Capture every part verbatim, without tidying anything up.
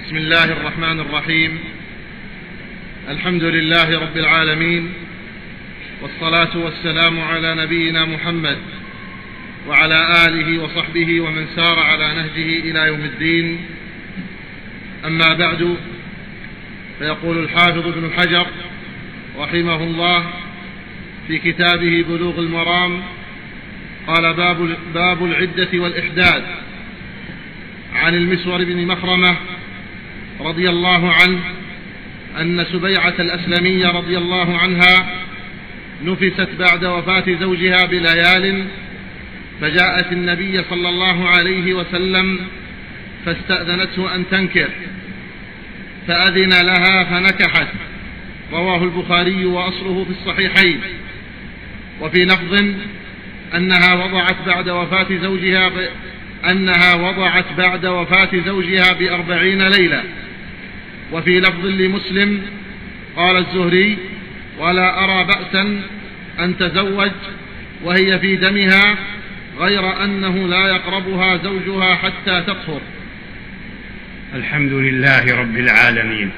بسم الله الرحمن الرحيم. الحمد لله رب العالمين، والصلاة والسلام على نبينا محمد وعلى آله وصحبه ومن سار على نهجه إلى يوم الدين. أما بعد، فيقول الحافظ ابن حجر رحمه الله في كتابه بلوغ المرام، قال: باب, باب العدة والإحداد. عن المسور بن مخرمة رضي الله عنه أن سبيعة الأسلمية رضي الله عنها نفست بعد وفاة زوجها بليال، فجاءت النبي صلى الله عليه وسلم فاستأذنته أن تنكر، فأذن لها فنكحت. رواه البخاري وأصله في الصحيحين. وفي لفظ أنها وضعت بعد وفاة زوجها ب... أنها وضعت بعد وفاة زوجها بأربعين ليلة. وفي لفظ لمسلم قال الزهري: ولا أرى بأسا أن تزوج وهي في دمها، غير أنه لا يقربها زوجها حتى تطهر. الحمد لله رب العالمين،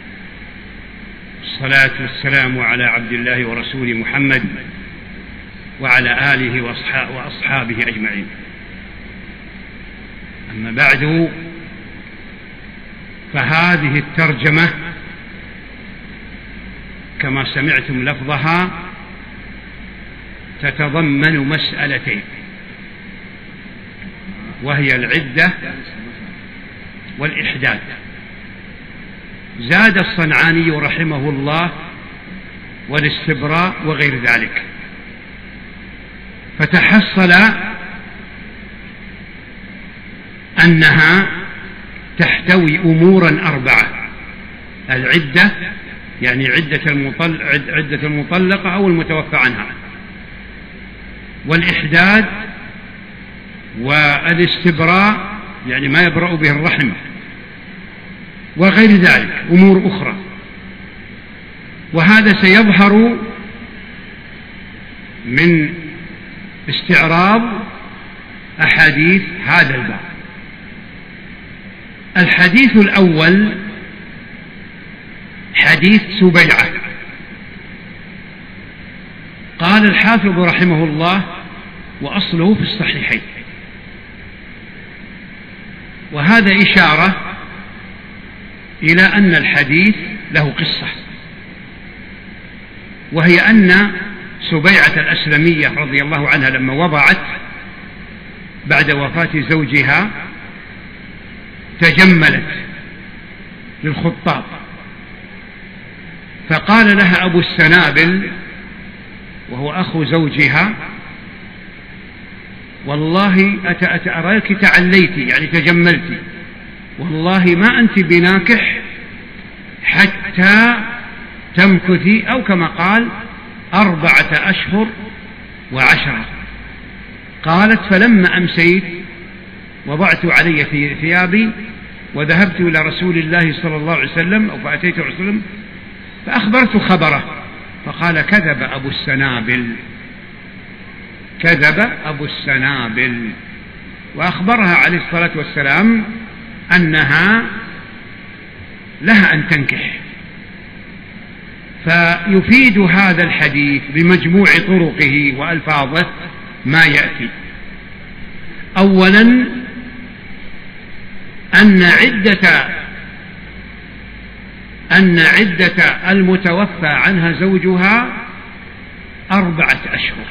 الصلاة والسلام على عبد الله ورسوله محمد وعلى آله وأصحابه أجمعين. أما بعد، فهذه الترجمة كما سمعتم لفظها تتضمن مسألتين، وهي العدة والإحداد. زاد الصنعاني رحمه الله والاستبراء وغير ذلك، فتحصل أنها تحتوي أمورا أربعة: العدة يعني عدة عدة المطلقة أو المتوفى عنها، والإحداد والاستبراء يعني ما يبرأ به الرحم، وغير ذلك أمور أخرى. وهذا سيظهر من استعراض أحاديث هذا الباب. الحديث الأول حديث سبيعة. قال الحافظ رحمه الله: وأصله في الصحيحين. وهذا إشارة إلى أن الحديث له قصة، وهي أن سبيعة الأسلمية رضي الله عنها لما وضعت بعد وفاة زوجها تجملت للخطاب، فقال لها أبو السنابل وهو أخو زوجها: والله أراك تعليت يعني تجملت، والله ما أنت بناكح حتى تمكثي، أو كما قال أربعة أشهر وعشرة. قالت: فلما أمسيت وضعت علي في ثيابي وذهبت إلى رسول الله صلى الله عليه وسلم، أو فأتيت رسول الله فأخبرت خبره، فقال: كذب أبو السنابل، كذب أبو السنابل. وأخبرها عليه الصلاة والسلام أنها لها أن تنكح. فيفيد هذا الحديث بمجموع طرقه وألفاظه ما يأتي: أولا أن عدة أن عدة المتوفى عنها زوجها أربعة أشهر،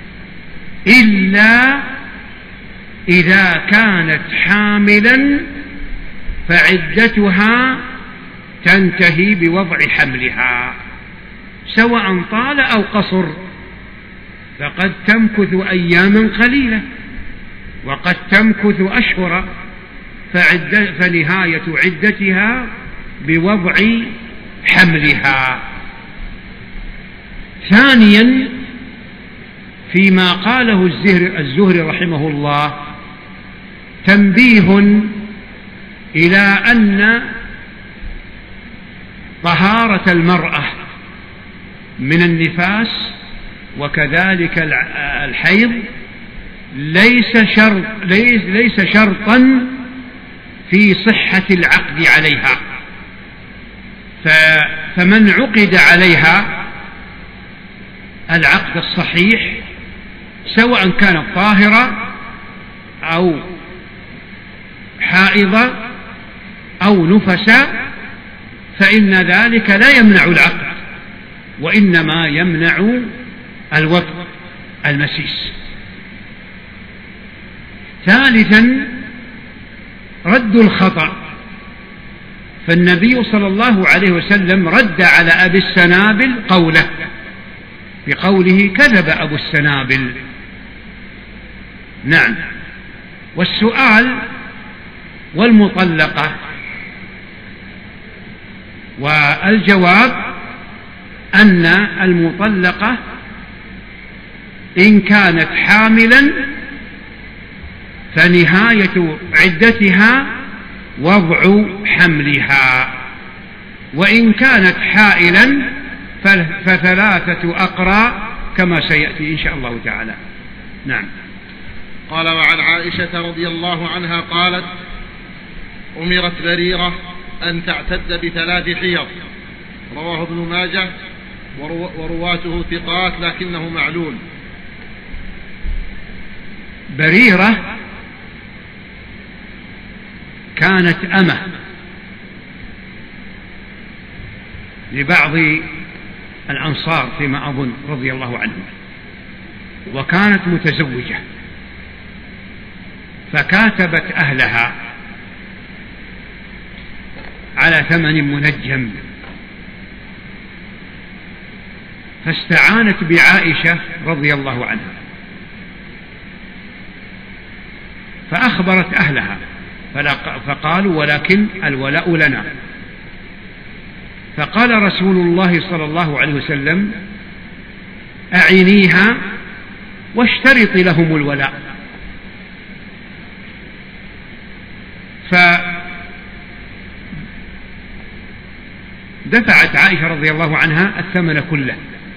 إلا إذا كانت حاملا فعدتها تنتهي بوضع حملها، سواء طال أو قصر، فقد تمكث أياما قليلة وقد تمكث أشهرا، فعدة فنهاية عدتها بوضع حملها. ثانيا، فيما قاله الزهري رحمه الله تنبيه إلى أن طهارة المرأة من النفاس وكذلك الحيض ليس شرط ليس, ليس شرطا في صحة العقد عليها. فمن عقد عليها العقد الصحيح سواء كانت طاهرة أو حائضة أو نفسا فإن ذلك لا يمنع العقد، وإنما يمنع الوطء المسيس. ثالثا رد الخطأ، فالنبي صلى الله عليه وسلم رد على أبي السنابل قوله بقوله كذب أبو السنابل. نعم. والسؤال والمطلقة، والجواب أن المطلقة إن كانت حاملا فنهاية عدتها وضع حملها، وإن كانت حائلا فثلاثة أقراء كما سيأتي إن شاء الله تعالى. نعم. قال: وعن عائشة رضي الله عنها قالت: أمرت بريرة أن تعتد بثلاث حيض. رواه ابن ماجه ورواته ثقات لكنه معلول. بريرة كانت أمة لبعض الأنصار فيما أظن رضي الله عنهم، وكانت متزوجة، فكاتبت أهلها على ثمن منجم، فاستعانت بعائشة رضي الله عنها فأخبرت أهلها فقالوا: ولكن الولاء لنا. فقال رسول الله صلى الله عليه وسلم: أعينيها واشترط لهم الولاء. فدفعت عائشة رضي الله عنها الثمن كله،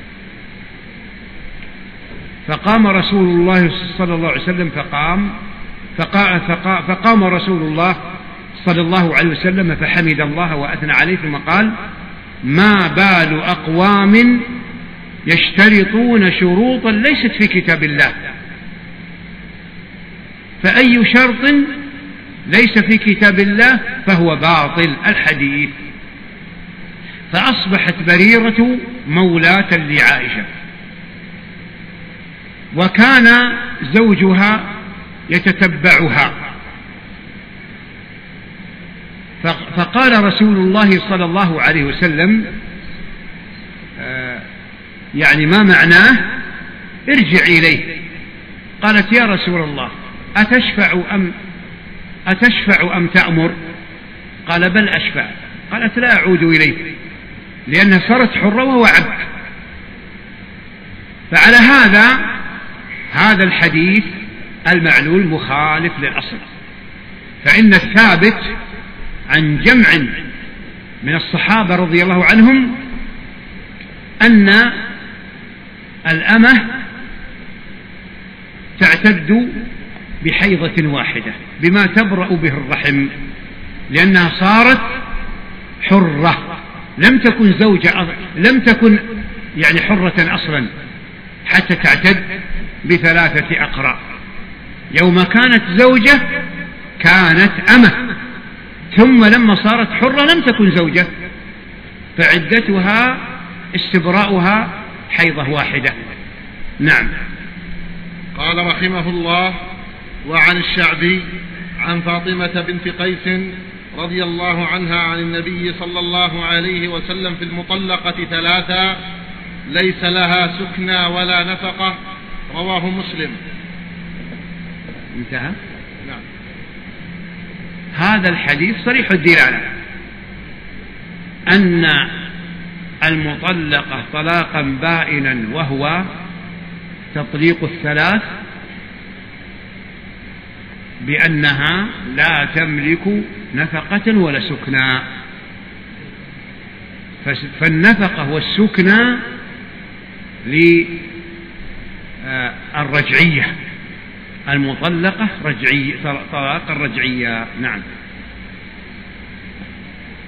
فقام رسول الله صلى الله عليه وسلم فقام فقام رسول الله صلى الله عليه وسلم فحمد الله وأثنى عليه، ثم قال: ما بال أقوام يشترطون شروطا ليست في كتاب الله، فأي شرط ليس في كتاب الله فهو باطل. الحديث. فأصبحت بريرة مولاة لعائشة، وكان زوجها يتتبعها، فقال رسول الله صلى الله عليه وسلم: يعني ما معناه؟ ارجع إليه. قالت: يا رسول الله أتشفع أم أتشفع أم تأمر؟ قال: بل أشفع. قالت: لا أعود إليه، لأنها صارت حرة وهو عبد. فعلى هذا هذا الحديث المعلول مخالف للأصل، فإن الثابت عن جمع من الصحابة رضي الله عنهم أن الأمة تعتد بحيضة واحدة بما تبرأ به الرحم، لأنها صارت حرة، لم تكن زوجة، لم تكن يعني حرة أصلا حتى تعتد بثلاثة أقراء. يوم كانت زوجة كانت أمة، ثم لما صارت حرة لم تكن زوجة، فعدتها استبراؤها حيضة واحدة. نعم. قال رحمه الله: وعن الشعبي عن فاطمة بنت قيس رضي الله عنها عن النبي صلى الله عليه وسلم في المطلقة ثلاثة ليس لها سكنى ولا نفقة. رواه مسلم. انتهى. نعم. هذا الحديث صريح الدلالة أن المطلقة طلاقا بائنا وهو تطليق الثلاث بأنها لا تملك نفقة ولا سكنى، فالنفقة والسكنى للرجعية، المطلقة رجعية، طلاق الرجعية. نعم.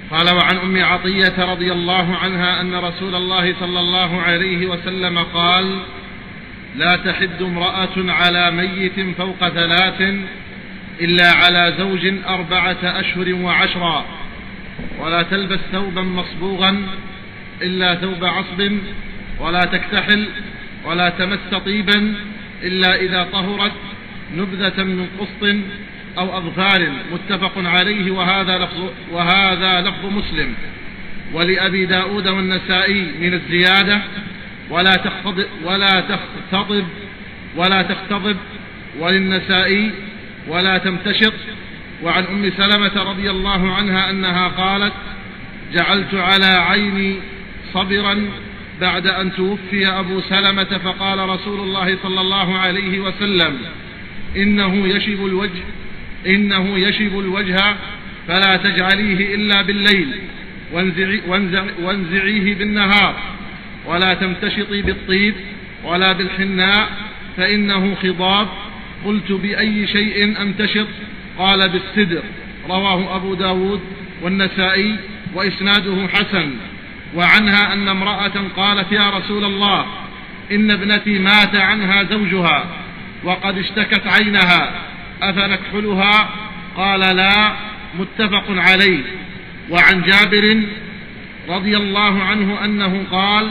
قال: وعن أم عطية رضي الله عنها أن رسول الله صلى الله عليه وسلم قال: لا تحد امرأة على ميت فوق ثلاث إلا على زوج أربعة أشهر وعشرا، ولا تلبس ثوبا مصبوغا إلا ثوب عصب، ولا تكتحل، ولا تمس طيبا إلا إذا طهرت نبذة من قسط أو أظفار. متفق عليه، وهذا لفظ, وهذا لفظ مسلم. ولأبي داود والنسائي من الزيادة: ولا تختضب ولا تختضب ولا تختضب وللنسائي: ولا تمتشط. وعن أم سلمة رضي الله عنها أنها قالت: جعلت على عيني صبرا بعد أن توفي أبو سلمة، فقال رسول الله صلى الله عليه وسلم: إنه يشب الوجه إنه يشب الوجه فلا تجعليه إلا بالليل، وانزعي وانزع وانزعيه بالنهار، ولا تمتشطي بالطيب ولا بالحناء فإنه خضاب. قلت: بأي شيء أمتشط؟ قال: بالسدر. رواه أبو داود والنسائي وإسناده حسن. وعنها أن امرأة قالت: يا رسول الله، إن ابنتي مات عنها زوجها وقد اشتكت عينها، أفنكحلها؟ قال: لا. متفق عليه. وعن جابر رضي الله عنه أنه قال: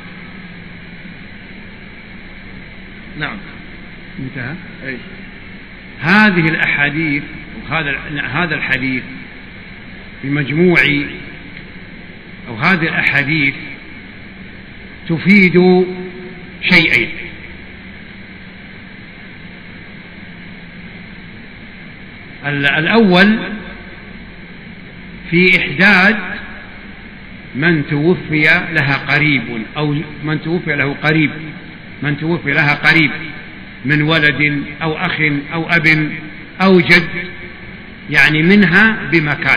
نعم انتهى. أي. هذه الأحاديث وهذا هذا الحديث بمجموع أو هذه الأحاديث تفيد شيئين: الأول في إحداد من توفي لها قريب أو من توفي له قريب من توفي لها قريب من ولد أو أخ أو أب أو جد، يعني منها بمكان،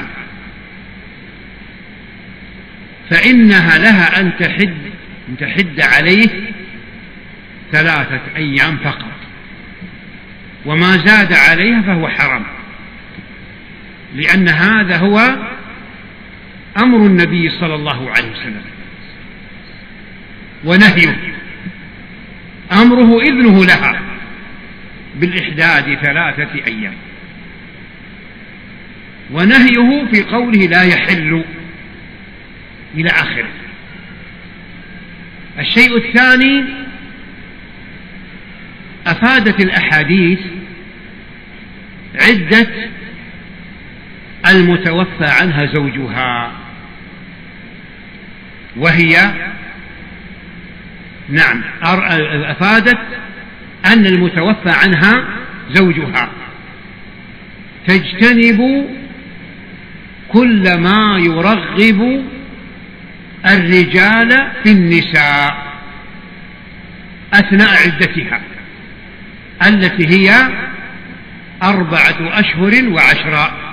فإنها لها أن تحد أن تحد عليه ثلاثة أيام فقط، وما زاد عليها فهو حرام، لأن هذا هو أمر النبي صلى الله عليه وسلم ونهيه. أمره إذنه لها بالإحداد ثلاثة أيام، ونهيه في قوله لا يحل إلى آخره. الشيء الثاني: أفادت الأحاديث عدة المتوفى عنها زوجها، وهي نعم أفادت أن المتوفى عنها زوجها تجتنب كل ما يرغب الرجال في النساء أثناء عدتها التي هي أربعة أشهر وعشرة.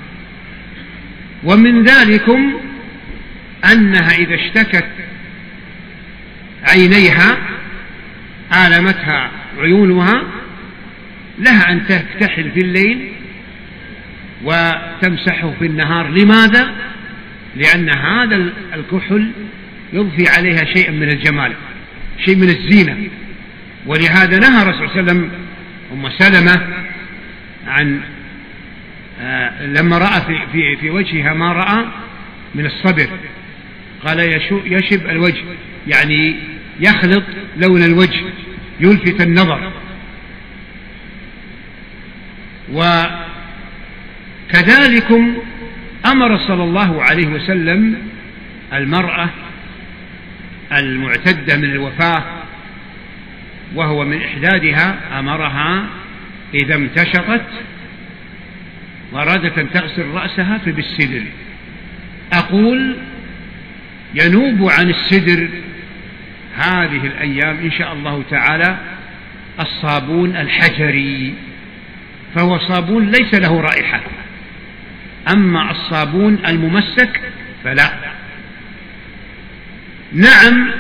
ومن ذلكم أنها إذا اشتكت عينيها آلمتها عيونها لها أن تكتحل في الليل وتمسحه في النهار. لماذا؟ لأن هذا الكحل يضفي عليها شيئا من الجمال، شيء من الزينة، ولهذا نهى الرسول صلى الله عليه وسلم أم سلمة عن آه لما رأى في, في, في وجهها ما رأى من الصبر، قال يشب الوجه، يعني يخلط لون الوجه يلفت النظر. وكذلك أمر صلى الله عليه وسلم المرأة المعتدة من الوفاة وهو من إحدادها، أمرها إذا امتشطت وأرادت أن تغسل رأسها فبالسدر. أقول ينوب عن السدر هذه الأيام إن شاء الله تعالى الصابون الحجري، فهو صابون ليس له رائحة، أما الصابون الممسك فلا. نعم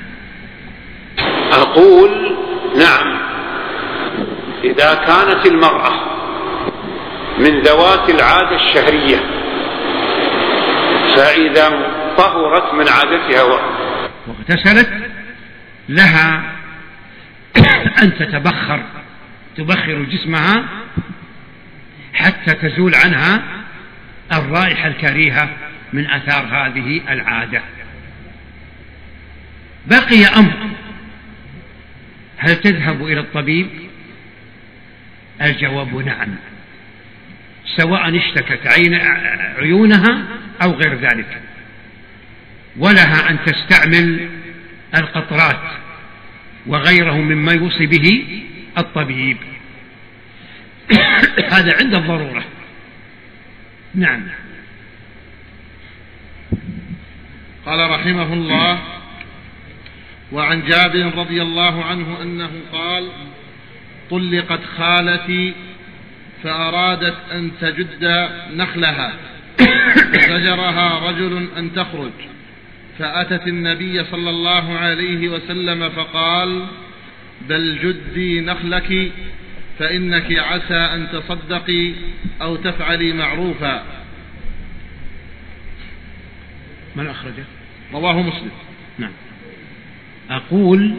أقول نعم، إذا كانت المرأة من ذوات العادة الشهرية فإذا طهرت من عادتها واغتسلت لها أن تتبخر تبخر جسمها حتى تزول عنها الرائحة الكريهة من أثار هذه العادة. بقي أمر: هل تذهب إلى الطبيب؟ الجواب نعم، سواء اشتكت عين عيونها أو غير ذلك، ولها أن تستعمل القطرات وغيره مما يوصي به الطبيب. هذا عند الضرورة. نعم. قال رحمه الله: وعن جابر رضي الله عنه أنه قال: طلقت خالتي فأرادت أن تجد نخلها فزجرها رجل أن تخرج، فأتت النبي صلى الله عليه وسلم فقال: بل جدي نخلك فإنك عسى أن تصدقي أو تفعلي معروفا. من أخرجه؟ رواه مسلم. نعم. أقول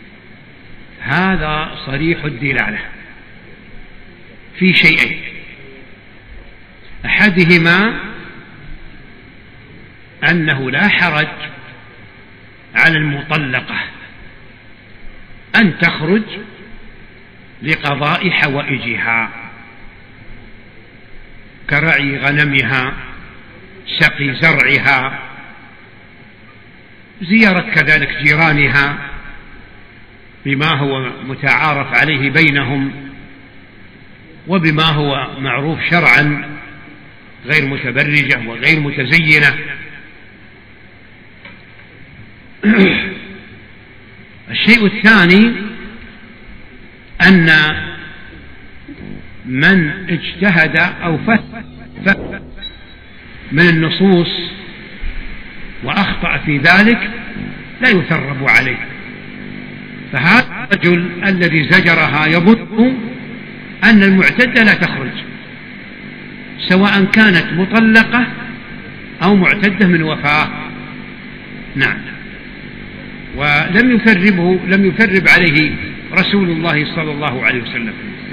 هذا صريح الدلالة في شيئين: أحدهما أنه لا حرج على المطلقة أن تخرج لقضاء حوائجها كرعي غنمها، سقي زرعها، زيارة كذلك جيرانها بما هو متعارف عليه بينهم وبما هو معروف شرعا، غير متبرجة وغير متزينة. الشيء الثاني أن من اجتهد أو فهم من النصوص وأخطأ في ذلك لا يثرب عليه، فهذا الرجل الذي زجرها يظن أن المعتدة لا تخرج سواء كانت مطلقة أو معتدة من وفاة. نعم. ولم يثربه لم يثرب عليه رسول الله صلى الله عليه وسلم.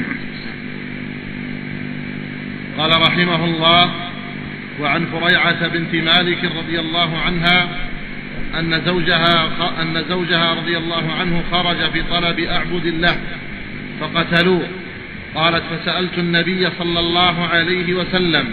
قال رحمه الله: وعن فريعة بنت مالك رضي الله عنها أن زوجها, أن زوجها رضي الله عنه خرج في طلب أعبد الله فقتلوه. قالت: فسألت النبي صلى الله عليه وسلم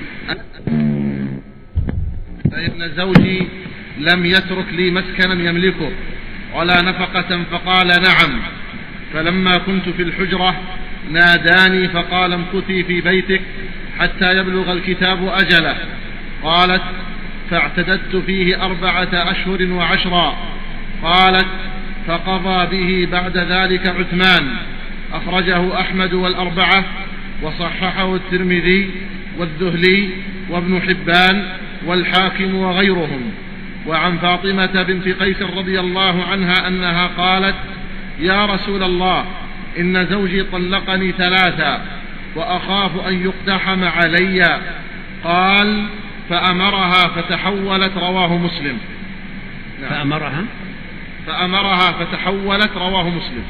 فإن زوجي لم يترك لي مسكنا يملكه ولا نفقة، فقال: نعم. فلما كنت في الحجرة ناداني فقال: امكثي في بيتك حتى يبلغ الكتاب أجله. قالت: فاعتددت فيه أربعة أشهر وعشرا. قالت: فقضى به بعد ذلك عثمان. أخرجه أحمد والأربعة وصححه الترمذي والذهلي وابن حبان والحاكم وغيرهم. وعن فاطمة بنت قيس رضي الله عنها أنها قالت: يا رسول الله، إن زوجي طلقني ثلاثا وأخاف أن يقتحم علي. قال: فأمرها فتحولت. رواه مسلم. فأمرها فأمرها فتحولت. رواه مسلم.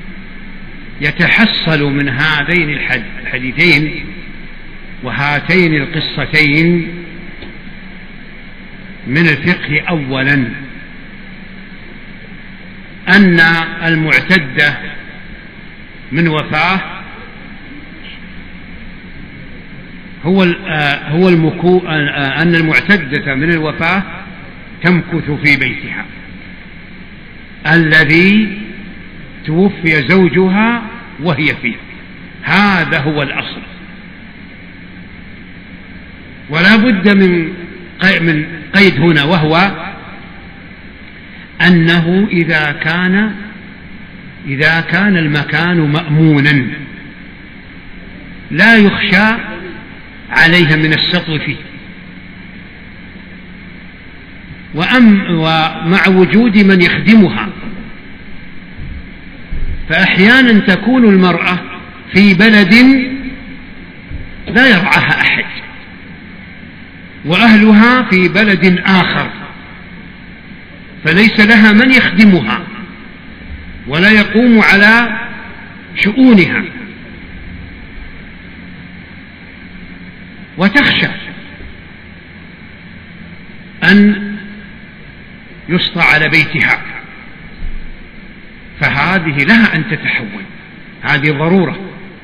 يتحصل من هذين الحديثين وهاتين القصتين من الفقه أولا أن المعتدة من وفاة هو هو المكو أن المعتدة من الوفاة تمكث في بيتها الذي توفي زوجها وهي فيه. هذا هو الأصل، ولا بد من من قيد هنا، وهو أنه إذا كان إذا كان المكان مأمونا لا يخشى عليها من السطو فيه، وأم ومع وجود من يخدمها. فأحيانا تكون المرأة في بلد لا يرعاها أحد وأهلها في بلد آخر، فليس لها من يخدمها ولا يقوم على شؤونها، وتخشى أن يسطى على بيتها، فهذه لها أن تتحول. هذه ضرورة،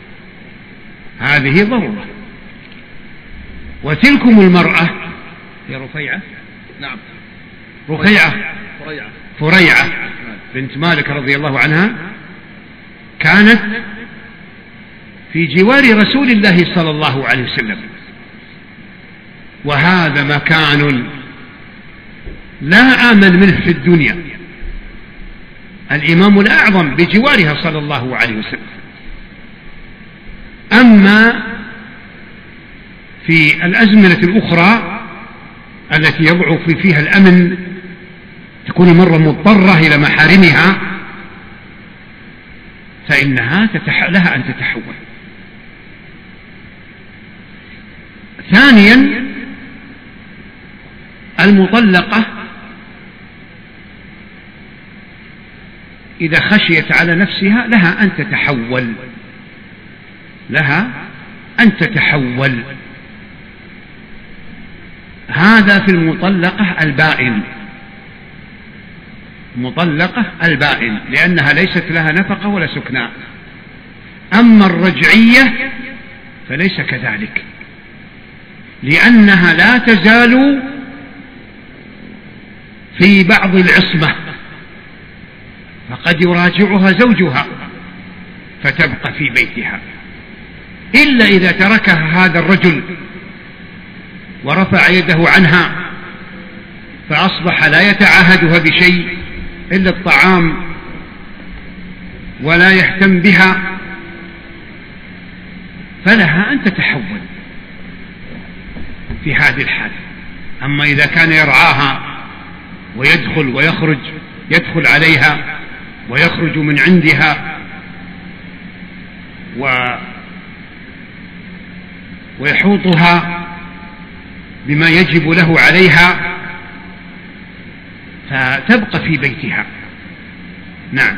هذه ضرورة. وتلكم المرأة هي رفيعة، نعم رفيعة فريعة فريعة بنت مالك رضي الله عنها، كانت في جوار رسول الله صلى الله عليه وسلم، وهذا مكان لا آمن منه في الدنيا، الإمام الأعظم بجوارها صلى الله عليه وسلم. أما في الأزمنة الأخرى التي يضعف فيها الأمن، تكون مرة مضطرة إلى محارمها، فإنها تتح... لها أن تتحول. ثانيا، المطلقة إذا خشيت على نفسها لها أن تتحول، لها أن تتحول. هذا في المطلقة البائن، مطلقة البائن، لأنها ليست لها نفقة ولا سكناء. أما الرجعية فليس كذلك، لأنها لا تزال في بعض العصمة، فقد يراجعها زوجها فتبقى في بيتها، إلا إذا تركها هذا الرجل ورفع يده عنها فأصبح لا يتعاهدها بشيء إلا الطعام ولا يهتم بها، فلها أن تتحول في هذه الحالة. أما إذا كان يرعاها ويدخل ويخرج، يدخل عليها ويخرج من عندها و ويحوطها بما يجب له عليها، فتبقى في بيتها. نعم.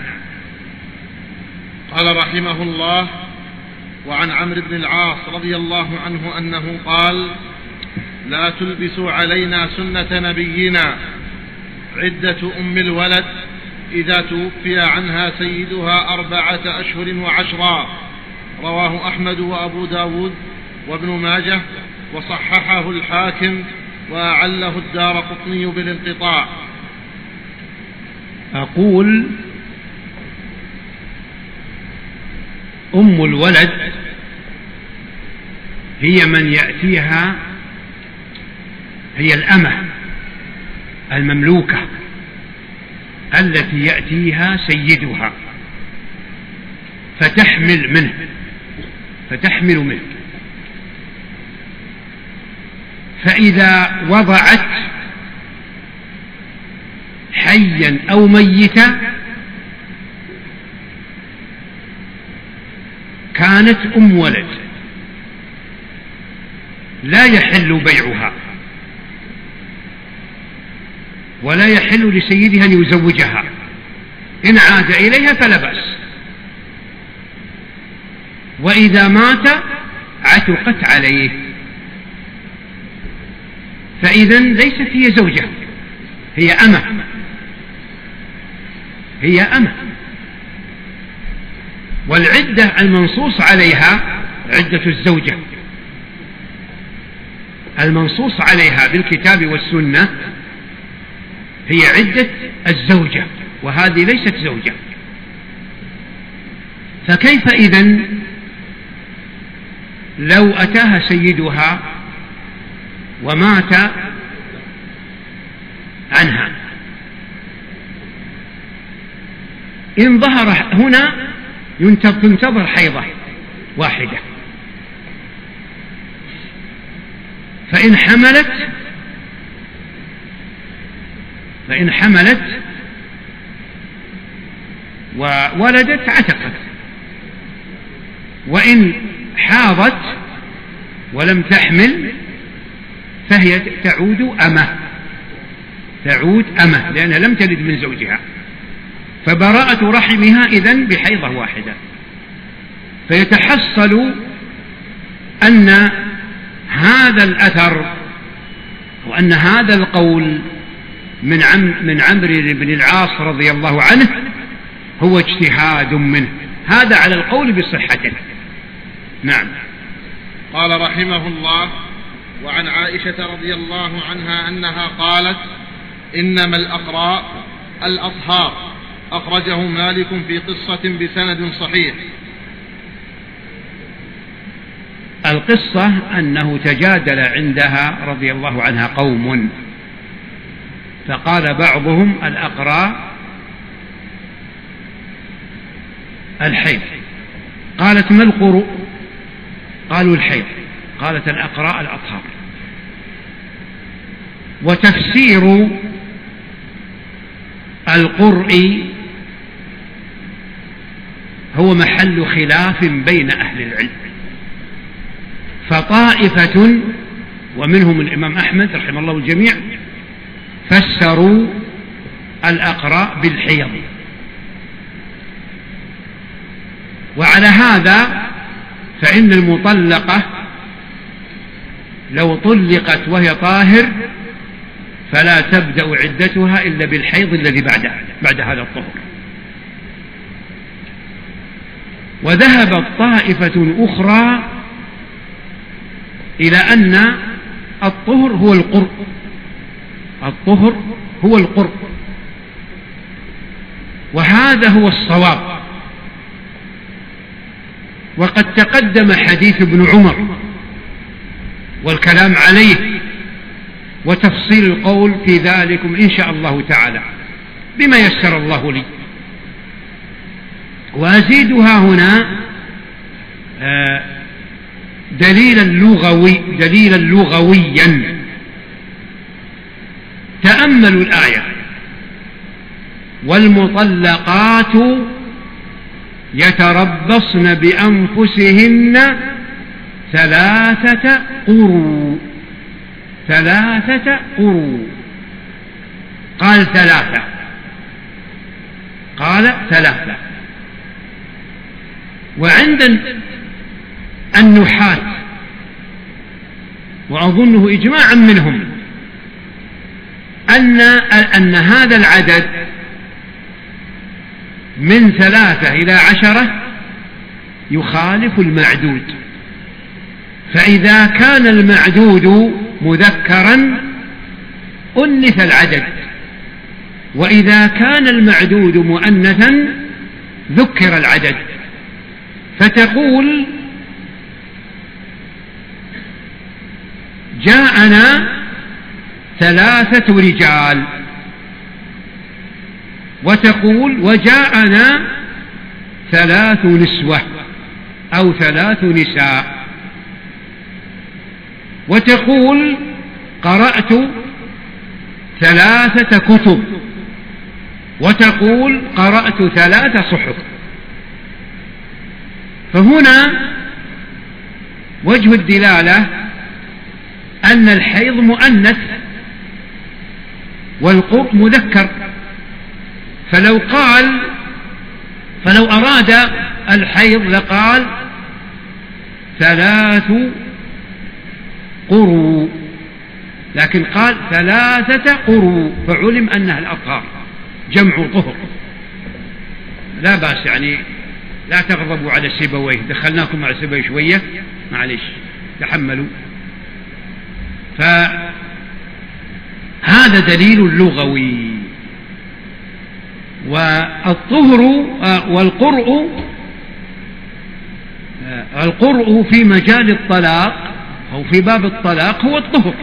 قال رحمه الله: وعن عمرو بن العاص رضي الله عنه أنه قال: لا تلبسوا علينا سنة نبينا، عدة أم الولد إذا توفي عنها سيدها أربعة أشهر وعشرا. رواه أحمد وأبو داود وابن ماجه، وصححه الحاكم، وأعله الدارقطني بالانقطاع. أقول: أم الولد هي من يأتيها، هي الأمة المملوكة التي يأتيها سيدها فتحمل منه فتحمل منه فإذا وضعت حيا أو ميتا كانت أم ولد، لا يحل بيعها ولا يحل لسيدها أن يزوجها، إن عاد إليها فلا بأس، وإذا مات عتقت عليه، فإذن ليست هي زوجة، هي أمة، هي أمة. والعدة المنصوص عليها عدة الزوجة، المنصوص عليها بالكتاب والسنة هي عدة الزوجة، وهذه ليست زوجة. فكيف إذن لو أتاها سيدها ومات عنها؟ إن ظهر هنا تنتظر حيضة واحدة، فإن حملت فإن حملت وولدت عتقت، وإن حاضت ولم تحمل فهي تعود أمه، تعود أمه لأنها لم تلد من زوجها، فبراءة رحمها إذن بحيضة واحدة. فيتحصل أن هذا الأثر وأن هذا القول من عم من عمرو بن العاص رضي الله عنه هو اجتهاد منه، هذا على القول بصحته. نعم. قال رحمه الله: وعن عائشة رضي الله عنها أنها قالت: إنما الأقراء الأطهار، أخرجه مالك في قصة بسند صحيح. القصة أنه تجادل عندها رضي الله عنها قوم، فقال بعضهم الأقراء الحيض، قالت ما القرء؟ قالوا الحيض، قالت الأقراء الأطهار. وتفسير القرء هو محل خلاف بين أهل العلم، فطائفة ومنهم الإمام أحمد رحمه الله الجميع فسروا الأقراء بالحيض، وعلى هذا فإن المطلقة لو طلقت وهي طاهر فلا تبدأ عدتها إلا بالحيض الذي بعد بعد هذا الطهر. وذهبت طائفة أخرى إلى أن الطهر هو القرء، الطهر هو القرء، وهذا هو الصواب. وقد تقدم حديث ابن عمر والكلام عليه وتفصيل القول في ذلكم إن شاء الله تعالى بما يسر الله لي. وأزيدها هنا دليلا لغوي دليلا لغويا. تأملوا الآية: والمطلقات يتربصن بأنفسهن ثلاثة قروء، ثلاثة قروء، قال ثلاثة، قال ثلاثة. وعند النحاة وأظنه إجماعا منهم أن أن هذا العدد من ثلاثة إلى عشرة يخالف المعدود، فإذا كان المعدود مذكرا أنث العدد، وإذا كان المعدود مؤنثا ذكر العدد. فتقول جاءنا ثلاثة رجال، وتقول وجاءنا ثلاث نسوة أو ثلاث نساء، وتقول قرأت ثلاثة كتب، وتقول قرأت ثلاث صحف. فهنا وجه الدلالة أن الحيض مؤنث والقرء مذكر، فلو قال فلو أراد الحيض لقال ثلاث قروء، لكن قال ثلاثة قروء فعلم أنها الأطهار جمع طهر. لا بأس، يعني لا تغضبوا على سيبويه، دخلناكم على سيبويه شوية، معلش تحملوا. فهذا دليل لغوي. والطهر والقرء القرء في مجال الطلاق أو في باب الطلاق هو الطهر،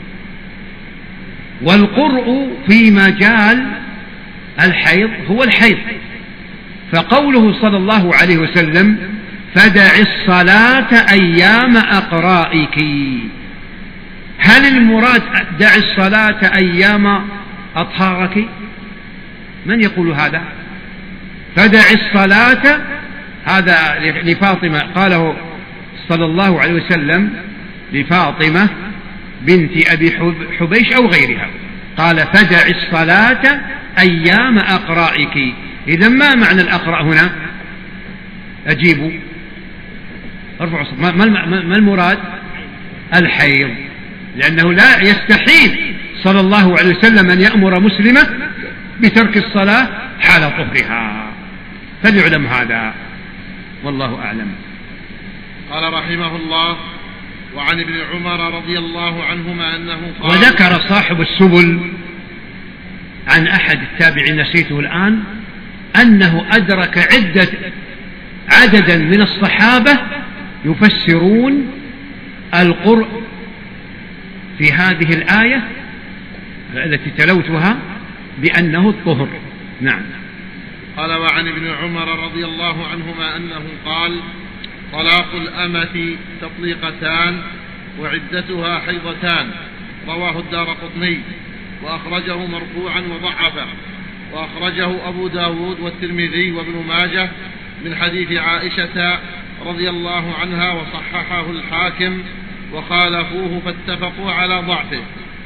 والقرء في مجال الحيض هو الحيض. فقوله صلى الله عليه وسلم فدع الصلاة أيام أقرائك، هل المراد دع الصلاة أيام أطهارك؟ من يقول هذا؟ فدع الصلاة، هذا لفاطمة، قاله صلى الله عليه وسلم لفاطمة بنت أبي حبيش أو غيرها. قال فدع الصلاة أيام أقرائك. إذا ما معنى الأقرأ هنا؟ أجيبوا ارفعوا صوت. ما المراد؟ الحيض، لأنه لا يستحيل صلى الله عليه وسلم أن يأمر مسلمة بترك الصلاة حال طهرها، فليعلم هذا والله أعلم. قال رحمه الله: وعن ابن عمر رضي الله عنهما أنه قال. وذكر صاحب السبل عن أحد التابعين نسيته الآن أنه أدرك عدة عددا من الصحابة يفسرون القرء في هذه الآية التي تلوتها بأنه الطهر. نعم. قال: وعن ابن عمر رضي الله عنهما أنه قال: طلاق الأمة تطليقتان وعدتها حيضتان. رواه الدارقطني وأخرجه مرفوعا وضعفه، وأخرجه أبو داود والترمذي وابن ماجه من حديث عائشة رضي الله عنها، وصححه الحاكم وخالفوه فاتفقوا على ضعفه.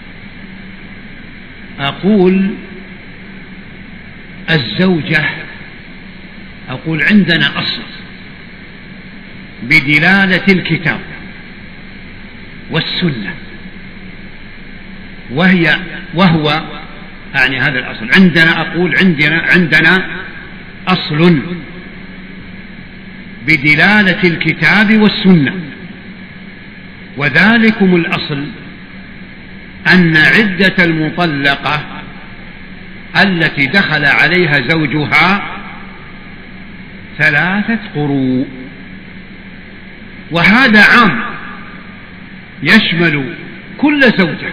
أقول الزوجة أقول عندنا أصل بدلالة الكتاب والسنة، وهي وهو يعني هذا الأصل عندنا أقول عندنا عندنا أصل بدلالة الكتاب والسنة، وذلكم الأصل أن عدة المطلقة التي دخل عليها زوجها ثلاثة قروء، وهذا عام يشمل كل زوجة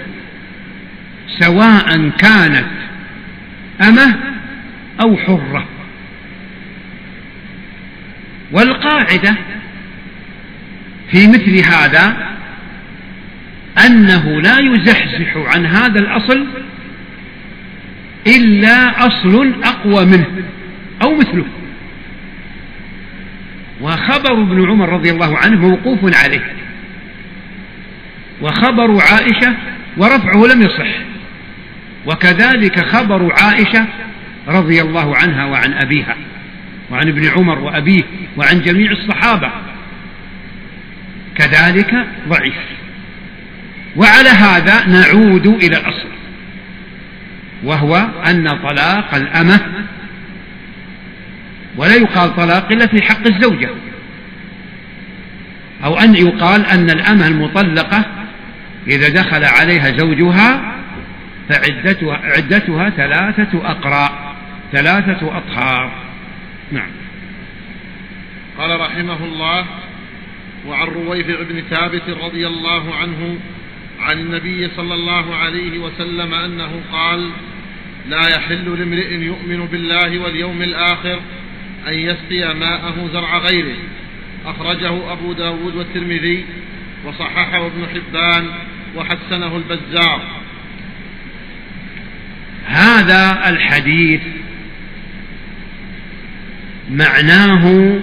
سواء كانت أمة أو حرة. والقاعدة في مثل هذا أنه لا يزحزح عن هذا الأصل إلا أصل أقوى منه أو مثله. وخبر ابن عمر رضي الله عنه موقوف عليه، وخبر عائشة ورفعه لم يصح، وكذلك خبر عائشة رضي الله عنها وعن أبيها وعن ابن عمر وأبيه وعن جميع الصحابة كذلك ضعيف. وعلى هذا نعود إلى الأصل، وهو أن طلاق الأمة ولا يقال طلاق إلا في حق الزوجة، أو أن يقال أن الأمة المطلقة إذا دخل عليها زوجها فعدتها عدتها ثلاثة أقراء ثلاثة أطهار. نعم. قال رحمه الله: وعن رويفع بن ثابت رضي الله عنه عن النبي صلى الله عليه وسلم أنه قال: لا يحل لامرئ يؤمن بالله واليوم الآخر أن يسقي ماءه زرع غيره. أخرجه أبو داود والترمذي وصححه ابن حبان وحسنه البزار. هذا الحديث معناه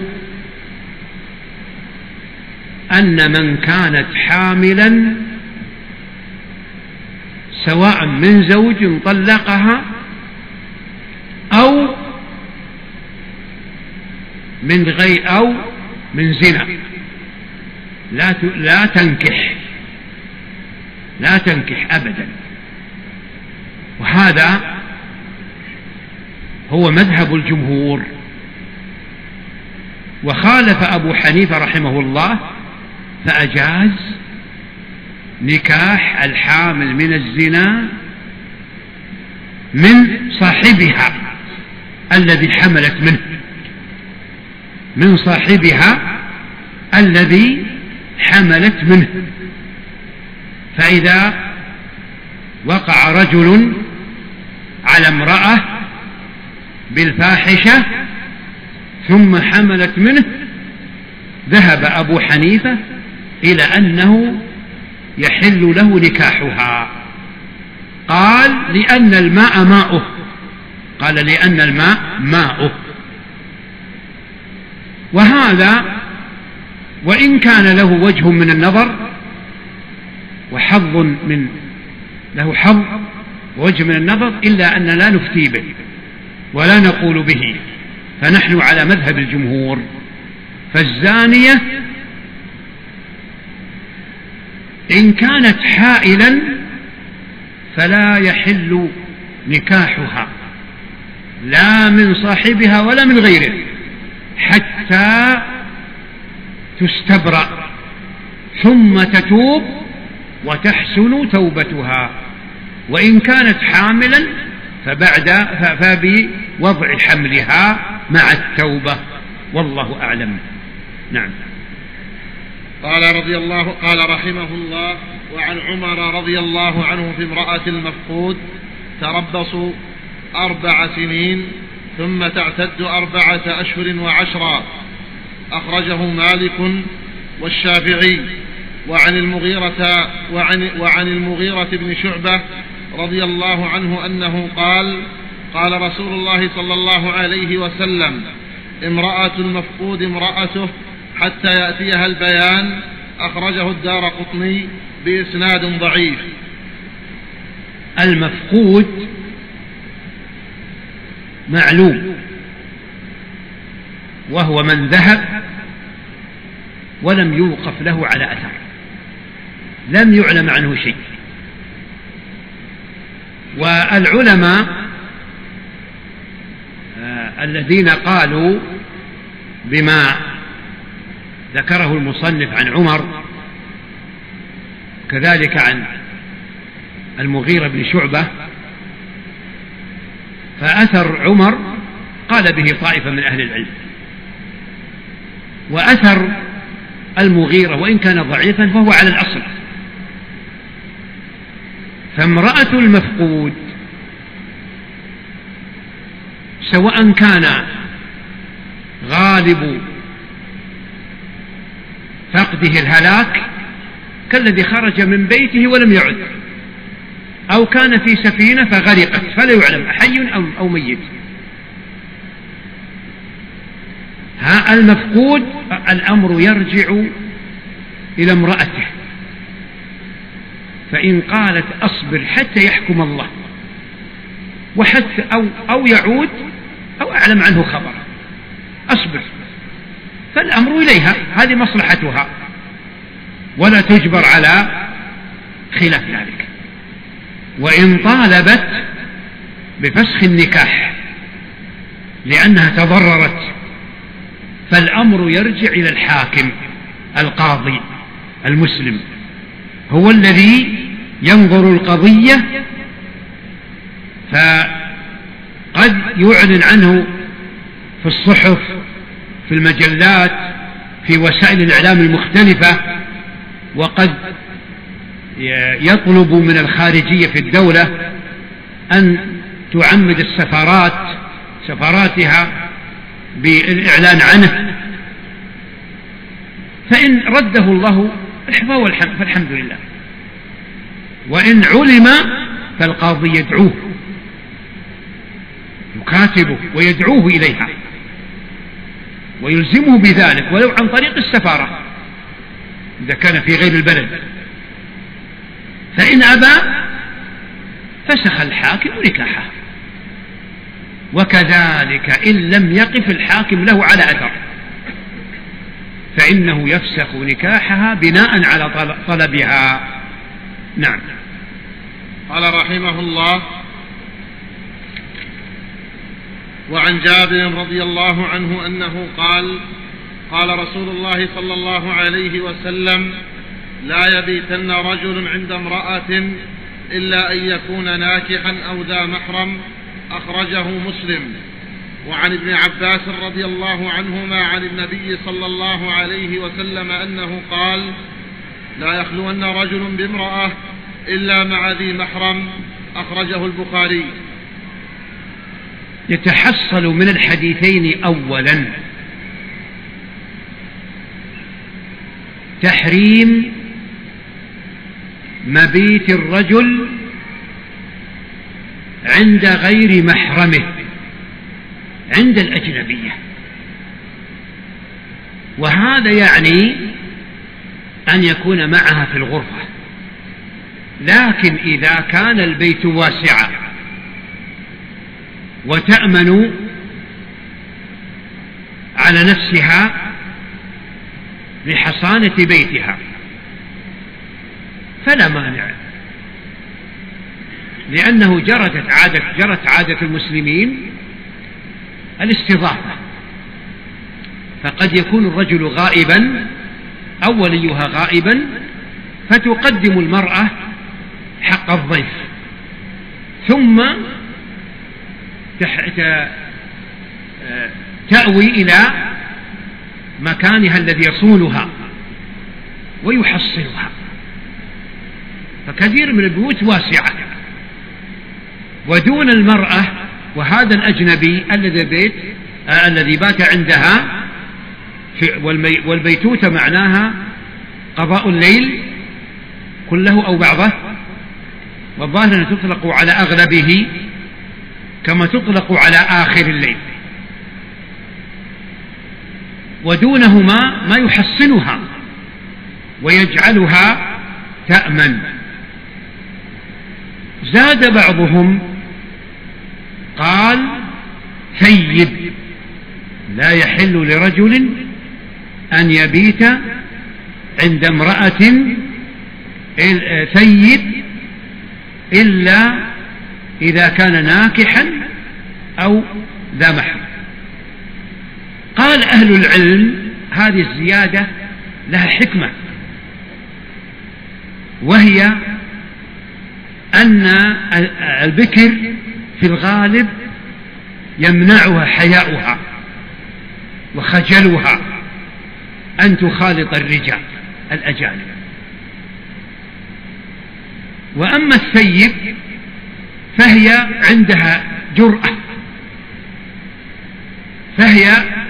أن من كانت حاملا سواء من زوج طلقها أو من غير أو من زنا لا لا تنكح لا تنكح أبدا. وهذا هو مذهب الجمهور. وخالف أبو حنيفة رحمه الله فأجاز نكاح الحامل من الزنا من صاحبها الذي حملت منه من صاحبها الذي حملت منه. فإذا وقع رجل على امرأة بالفاحشة ثم حملت منه ذهب أبو حنيفة إلى أنه يحل له نكاحها. قال لأن الماء ماؤه قال لأن الماء ماؤه. وهذا وإن كان له وجه من النظر حظ من له حظ ووجه من النظر، إلا أن لا نفتي به ولا نقول به، فنحن على مذهب الجمهور. فالزانية إن كانت حائلا فلا يحل نكاحها لا من صاحبها ولا من غيره حتى تستبرأ ثم تتوب وتحسن توبتها، وإن كانت حاملا فبعد فبوضع حملها مع التوبة، والله أعلم. نعم. قال رضي الله قال رحمه الله: وعن عمر رضي الله عنه في امرأة المفقود: تربصوا أربع سنين ثم تعتد أربعة أشهر وعشرا. أخرجه مالك والشافعي. وعن المغيرة وعن, وعن المغيرة بن شعبة رضي الله عنه أنه قال: قال رسول الله صلى الله عليه وسلم: امرأة المفقود امرأته حتى يأتيها البيان. أخرجه الدارقطني بإسناد ضعيف. المفقود معلوم، وهو من ذهب ولم يوقف له على أثر، لم يعلم عنه شيء. والعلماء آه الذين قالوا بما ذكره المصنف عن عمر، كذلك عن المغيرة بن شعبة، فأثر عمر قال به طائفة من أهل العلم، وأثر المغيرة وإن كان ضعيفا فهو على الأصل. فامرأة المفقود سواء كان غالب فقده الهلاك كالذي خرج من بيته ولم يعد، أو كان في سفينة فغرقت فلا يعلم حي أو ميت، ها المفقود الأمر يرجع إلى امرأته، فإن قالت أصبر حتى يحكم الله وحتى أو, أو يعود أو أعلم عنه خبر، أصبر، فالأمر إليها، هذه مصلحتها، ولا تجبر على خلاف ذلك. وإن طالبت بفسخ النكاح لأنها تضررت فالأمر يرجع إلى الحاكم القاضي المسلم، هو الذي ينظر القضية، فقد يعلن عنه في الصحف، في المجلات، في وسائل الإعلام المختلفة، وقد يطلب من الخارجية في الدولة أن تعمد السفارات سفاراتها بالإعلان عنه، فإن رده الله الحفا والحمد فالحمد لله، وإن علم فالقاضي يدعوه يكاتبه ويدعوه إليها ويلزمه بذلك ولو عن طريق السفارة إذا كان في غير البلد، فإن أبى فسخ الحاكم نكاحه، وكذلك إن لم يقف الحاكم له على أثر فإنه يفسخ نكاحها بناء على طلبها. نعم. قال رحمه الله: وعن جابر رضي الله عنه أنه قال: قال رسول الله صلى الله عليه وسلم: لا يبيتن رجل عند امرأة إلا أن يكون ناكحا أو ذا محرم. أخرجه مسلم. وعن ابن عباس رضي الله عنهما عن النبي صلى الله عليه وسلم أنه قال: لا يخلون رجل بامرأة إلا مع ذي محرم. أخرجه البخاري. يتحصل من الحديثين أولا تحريم مبيت الرجل عند غير محرمه، عند الأجنبية، وهذا يعني أن يكون معها في الغرفة لكن إذا كان البيت واسعا وتأمن على نفسها لحصانة بيتها فلا مانع، لأنه جرت عادة, جرت عادة المسلمين الاستضافة، فقد يكون الرجل غائبا أو وليها غائبا فتقدم المرأة حق الضيف، ثم تأوي إلى مكانها الذي يصونها ويحصنها. فكثير من البيوت واسعة ودون المرأة، وهذا الأجنبي الذي بيت آه الذي بات عندها والبيتوتة معناها قضاء الليل كله أو بعضه، والظاهر أن تطلق على أغلبه كما تطلق على آخر الليل، ودونهما ما يحصنها ويجعلها تأمن. زاد بعضهم قال ثيب، لا يحل لرجل أن يبيت عند امرأة ثيب إلا إذا كان ناكحا أو ذا محرم. قال أهل العلم هذه الزيادة لها حكمة، وهي أن البكر في الغالب يمنعها حياؤها وخجلها أن تخالط الرجال الأجانب، وأما الثيب فهي عندها جرأة، فهي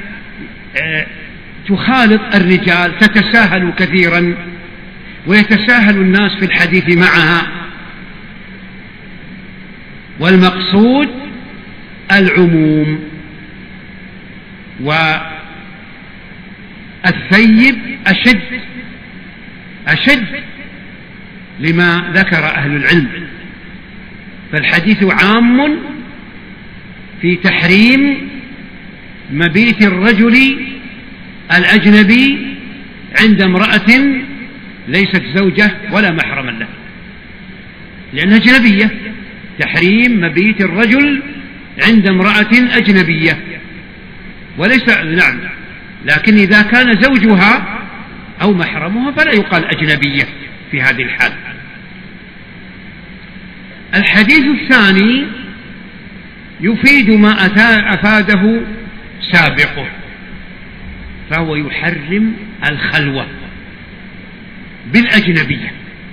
تخالط الرجال، تتساهل كثيرا ويتساهل الناس في الحديث معها، والمقصود العموم. والثيب أشد أشد لما ذكر أهل العلم، فالحديث عام في تحريم مبيت الرجل الأجنبي عند امرأة ليست زوجة ولا محرما له، لأنها أجنبية. تحريم مبيت الرجل عند امرأة أجنبية وليس نعم، لكن إذا كان زوجها أو محرمها فلا يقال أجنبية في هذه الحال. الحديث الثاني يفيد ما أفاده سابقه، فهو يحرم الخلوة بالأجنبية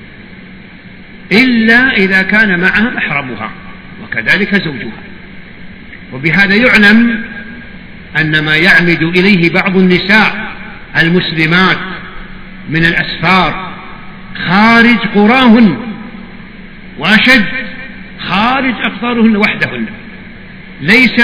إلا إذا كان معها محرمها وكذلك زوجها. وبهذا يعلم أن ما يعمد إليه بعض النساء المسلمات من الأسفار خارج قراهن، وأشد خارج أقطارهن وحدهن، ليس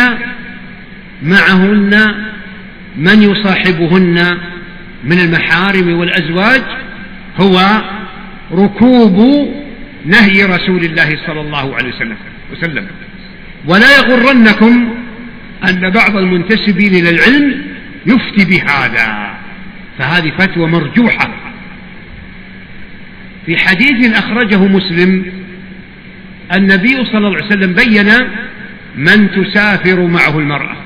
معهن من يصاحبهن من المحارم والأزواج، هو ركوب نهي رسول الله صلى الله عليه وسلم. ولا يغرنكم أن بعض المنتسبين إلى العلم يفتي بهذا، فهذه فتوى مرجوحة. في حديث أخرجه مسلم النبي صلى الله عليه وسلم بين من تسافر معه المرأة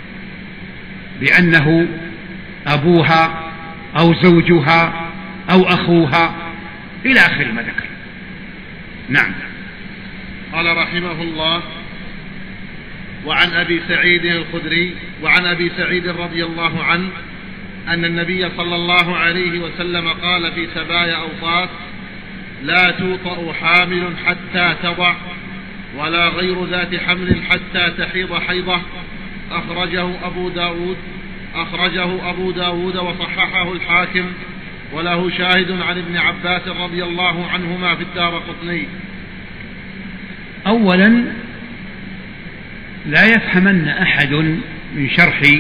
بأنه أبوها أو زوجها أو أخوها إلى آخر ما ذكر. نعم. قال رحمه الله: وعن أبي سعيد الخدري وعن أبي سعيد رضي الله عنه أن النبي صلى الله عليه وسلم قال في سبايا أوطاس: لا توطأ حامل حتى تضع، ولا غير ذات حمل حتى تحيض حيضة. أخرجه أبو داود أخرجه أبو داود وصححه الحاكم، وله شاهد عن ابن عباس رضي الله عنهما في الدارقطني. أولا لا يفهمن أحد من شرح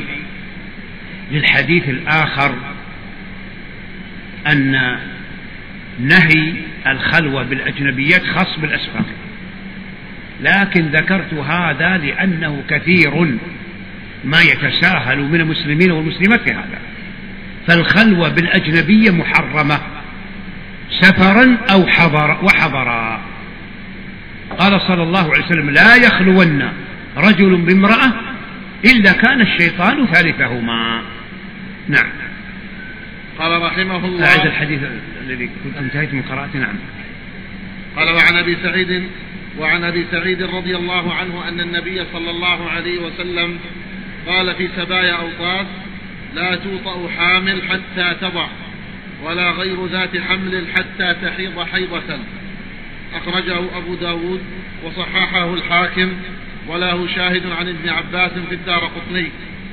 للحديث الآخر أن نهي الخلوة بالأجنبيات خاص بالأسفار، لكن ذكرت هذا لأنه كثير ما يتساهل من المسلمين والمسلمات في هذا. فالخلوة بالأجنبية محرمة سفرا أو حضر وحضرا. قال صلى الله عليه وسلم: لا يخلون رجل بامرأة إلا كان الشيطان ثالثهما. نعم. قال رحمه الله: أعد الحديث الذي كنت انتهيت من قراءته. نعم. قال: وعن أبي سعيد وعن أبي سعيد رضي الله عنه أن النبي صلى الله عليه وسلم قال في سبايا أوطاس: لا توطأ حامل حتى تضع، ولا غير ذات حمل حتى تحيض حيضة. أخرجه أبو داود وصححه الحاكم، وله شاهد عن ابن عباس في الدارقطني.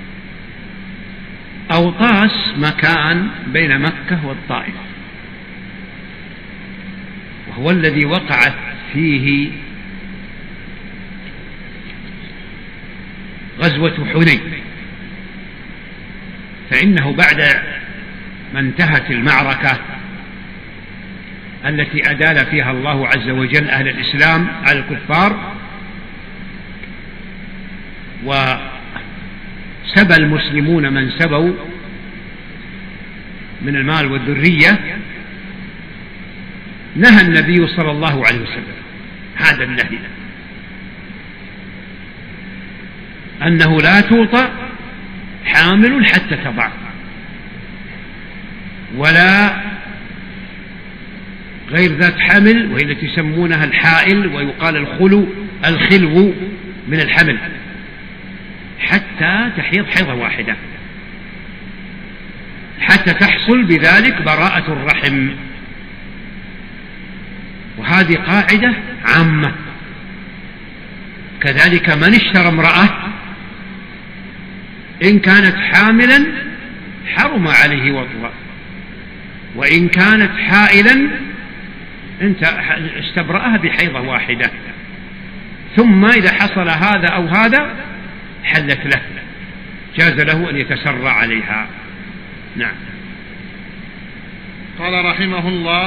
أوطاس مكان بين مكة والطائف، وهو الذي وقعت فيه غزوة حنين، فإنه بعد ما انتهت المعركة التي أدال فيها الله عز وجل أهل الإسلام على الكفار، وسبى المسلمون من سبوا من المال والذرية، نهى النبي صلى الله عليه وسلم هذا النهي، أنه لا توطأ حامل حتى تضع، ولا غير ذات حمل، وهي التي يسمونها الحائل، ويقال الخلو الخلو من الحمل، حتى تحيض حيضة واحدة، حتى تحصل بذلك براءة الرحم. وهذه قاعدة عامة. كذلك من اشترى امرأة إن كانت حاملا حرم عليه وطئها، وإن كانت حائلا انت استبرأها بحيضة واحدة، ثم إذا حصل هذا أو هذا حلت له، جاز له أن يتسرع عليها. نعم. قال رحمه الله: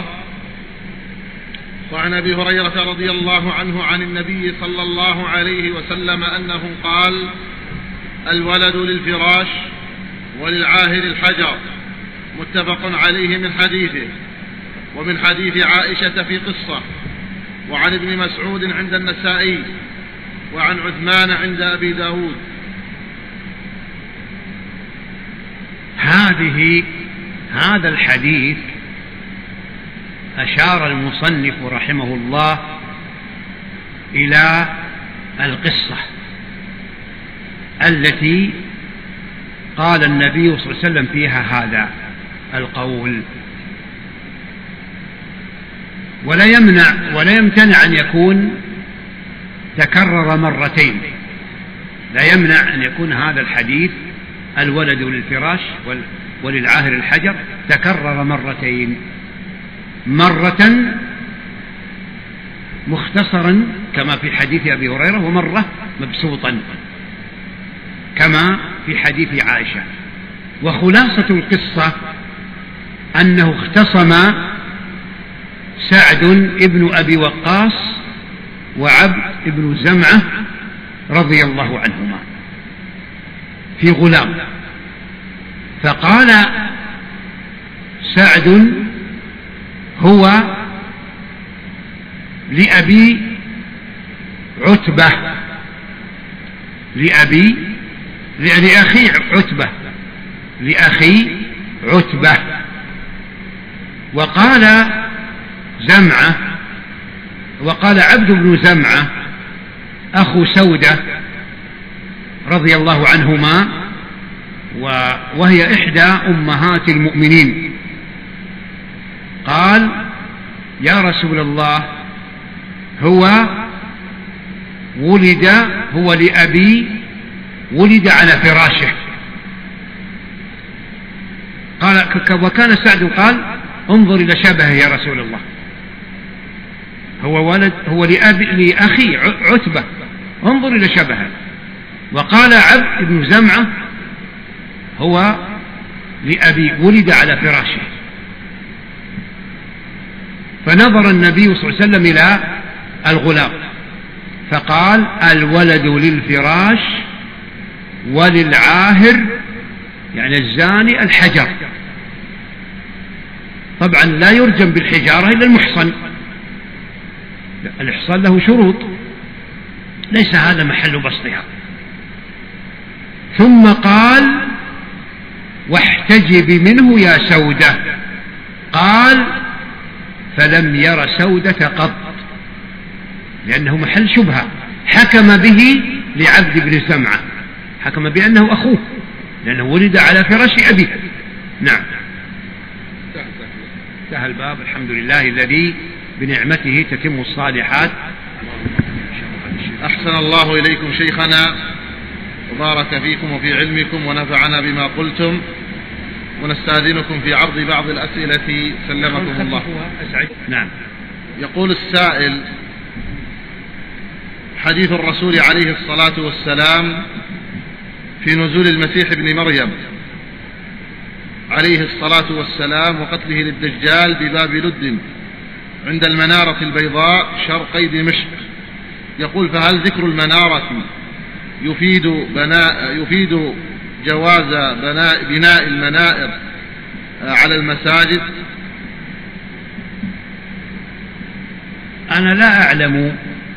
وعن أبي هريرة رضي الله عنه عن النبي صلى الله عليه وسلم أنه قال: الولد للفراش وللعاهر الحجر. متفق عليه من حديثه. ومن حديث عائشة في قصة. وعن ابن مسعود عند النسائي، وعن عثمان عند أبي داود. هذه هذا الحديث أشار المصنف رحمه الله إلى القصة التي قال النبي صلى الله عليه وسلم فيها هذا القول، ولا يمنع ولا يمتنع أن يكون تكرر مرتين. لا يمنع أن يكون هذا الحديث الولد للفراش وللعاهر الحجر تكرر مرتين، مرة مختصرا كما في حديث أبي هريرة، ومرة مبسوطا كما في حديث عائشة. وخلاصة القصة أنه اختصم سعد ابن أبي وقاص وعبد ابن زمعة رضي الله عنهما في غلام، فقال سعد: هو لأبي عتبة، لأبي لأخي عتبة، لأخي عتبة. وقال زمعة وقال عبد بن زمعة أخو سودة رضي الله عنهما، وهي إحدى أمهات المؤمنين، قال: يا رسول الله، هو ولد هو لأبي ولد على فراشه. قال وكان سعد قال: انظر إلى شبهه يا رسول الله، هو ولد هو لأبي لأخي عتبة، انظر إلى شبهه. وقال عبد بن زمعة: هو لأبي ولد على فراشه. فنظر النبي صلى الله عليه وسلم إلى الغلام فقال: الولد للفراش وللعاهر يعني الزاني الحجر. طبعا لا يرجم بالحجارة إلا المحصن، الإحصان له شروط ليس هذا محل بسطها. ثم قال: واحتجب منه يا سودة. قال: فلم ير سودة قط، لأنه محل شبهة. حكم به لعبد بن سمعة، حكم بأنه أخوه لأنه ولد على فراش أبيه. نعم. انتهى الباب. الحمد لله الذي بنعمته تتم الصالحات. أحسن الله إليكم شيخنا وبارك فيكم وفي علمكم ونفعنا بما قلتم، ونستأذنكم في عرض بعض الأسئلة سلمكم الله. نعم. يقول السائل: حديث الرسول عليه الصلاة والسلام في نزول المسيح ابن مريم عليه الصلاة والسلام وقتله للدجال بباب لد عند المنارة البيضاء شرقي دمشق، يقول: فهل ذكر المنارة يفيد بناء يفيد جواز بناء, بناء المنائر على المساجد؟ أنا لا أعلم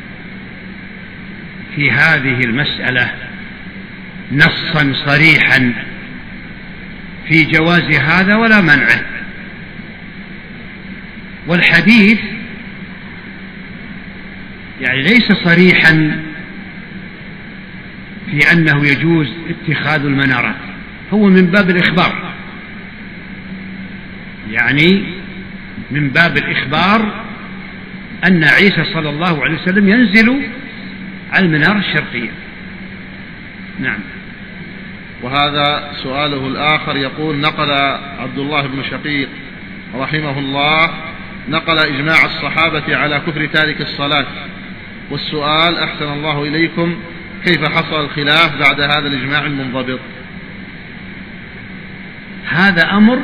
في هذه المسألة نصا صريحا في جواز هذا ولا منعه، والحديث يعني ليس صريحا في أنه يجوز اتخاذ المنارات، هو من باب الإخبار، يعني من باب الإخبار أن عيسى صلى الله عليه وسلم ينزل على المنارة الشرقية. نعم. وهذا سؤاله الآخر، يقول: نقل عبد الله بن شقيق رحمه الله نقل إجماع الصحابة على كفر تارك الصلاة، والسؤال: أحسن الله إليكم، كيف حصل الخلاف بعد هذا الإجماع المنضبط؟ هذا أمر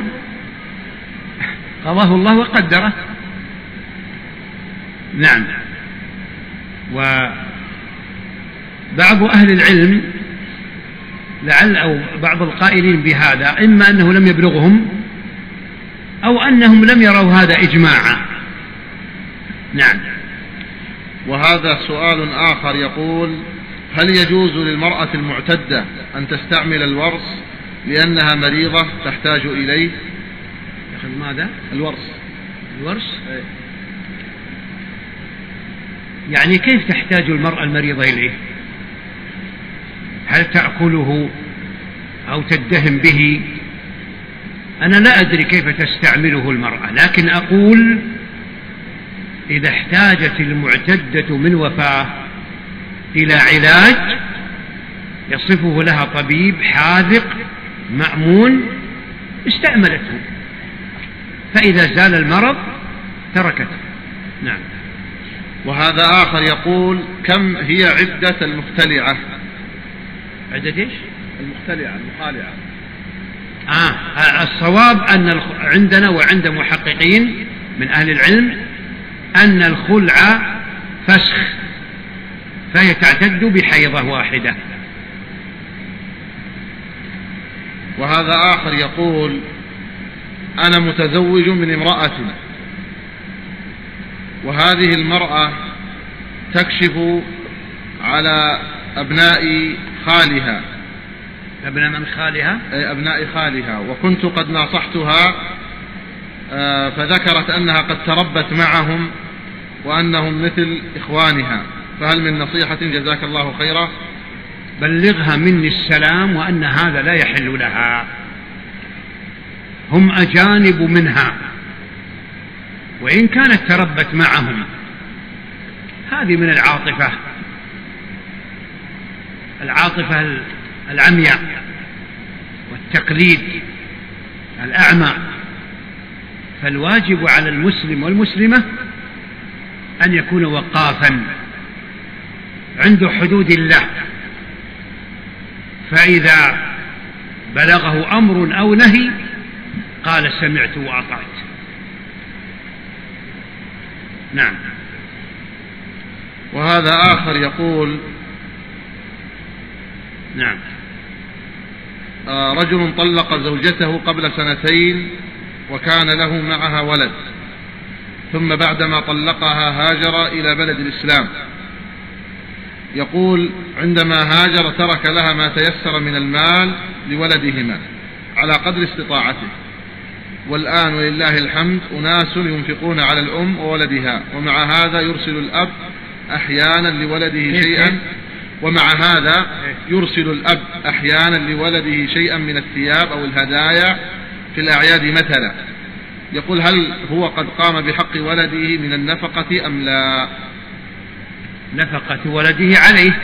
قضاه الله وقدره. نعم. وبعض أهل العلم لعل أو بعض القائلين بهذا إما أنه لم يبلغهم أو أنهم لم يروا هذا إجماعا. نعم. وهذا سؤال آخر، يقول: هل يجوز للمرأة المعتدة أن تستعمل الورس لأنها مريضة تحتاج إليه؟ يأخذ ماذا؟ الورس. الورس؟ يعني كيف تحتاج المرأة المريضة إليه؟ هل تأكله أو تدهن به؟ أنا لا أدري كيف تستعمله المرأة، لكن أقول إذا احتاجت المعتدة من وفاة إلى علاج يصفه لها طبيب حاذق مأمون استعملته، فإذا زال المرض تركته. نعم. وهذا آخر يقول: كم هي عدة المختلعة؟ عدة إيش؟ المختلعة المخالعة. آه الصواب أن عندنا وعند محققين من أهل العلم أن الخلع فسخ، فهي تعتد بحيضة واحدة. وهذا آخر يقول: أنا متزوج من امرأة، وهذه المرأة تكشف على أبناء خالها. أبناء من خالها؟ أبناء خالها، وكنت قد ناصحتها فذكرت أنها قد تربت معهم وأنهم مثل إخوانها، فهل من نصيحة؟ جزاك الله خيرا. بلغها مني السلام وأن هذا لا يحل لها، هم أجانب منها، وإن كانت تربت معهم هذه من العاطفة العاطفة العمياء والتقليد الأعمى، فالواجب على المسلم والمسلمة أن يكون وقافا عند حدود الله، فإذا بلغه أمر أو نهي قال سمعت وأطعت. نعم. وهذا آخر يقول: نعم. آه رجل طلق زوجته قبل سنتين وكان له معها ولد، ثم بعدما طلقها هاجر إلى بلد الإسلام. يقول: عندما هاجر ترك لها ما تيسر من المال لولدهما على قدر استطاعته، والآن ولله الحمد أناس ينفقون على الأم وولدها، ومع هذا يرسل الأب أحيانا لولده شيئا ومع هذا يرسل الأب أحيانا لولده شيئا من الثياب أو الهدايا في الأعياد مثلا. يقول: هل هو قد قام بحق ولده من النفقة أم لا؟ نفقة ولده عليه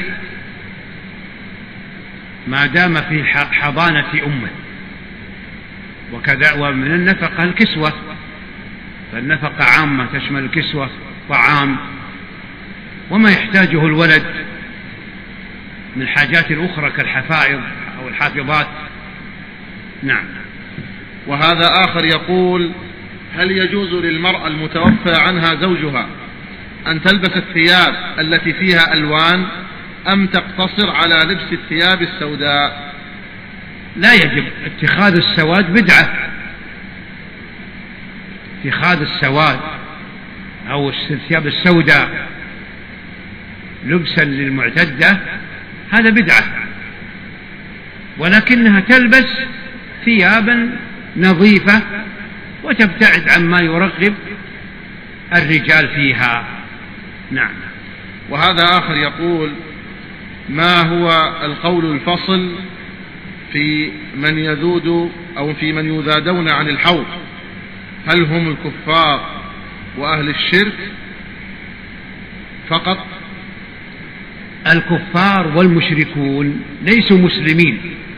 ما دام في حضانة أمه، وكذا. ومن النفقة الكسوة، فالنفقة عامة تشمل الكسوة، طعام، وما يحتاجه الولد من حاجات أخرى كالحفائض أو الحافظات. نعم. وهذا آخر يقول: هل يجوز للمرأة المتوفى عنها زوجها أن تلبس الثياب التي فيها ألوان أم تقتصر على لبس الثياب السوداء؟ لا يجب. اتخاذ السواد بدعة. اتخاذ السواد أو الثياب السوداء لبسا للمعتدة هذا بدعة، ولكنها تلبس ثيابا نظيفة وتبتعد عما يرغب الرجال فيها. نعم. وهذا آخر يقول: ما هو القول الفصل في من يذود أو في من يذادون عن الحوض؟ هل هم الكفار وأهل الشرك فقط؟ الكفار والمشركون ليسوا مسلمين،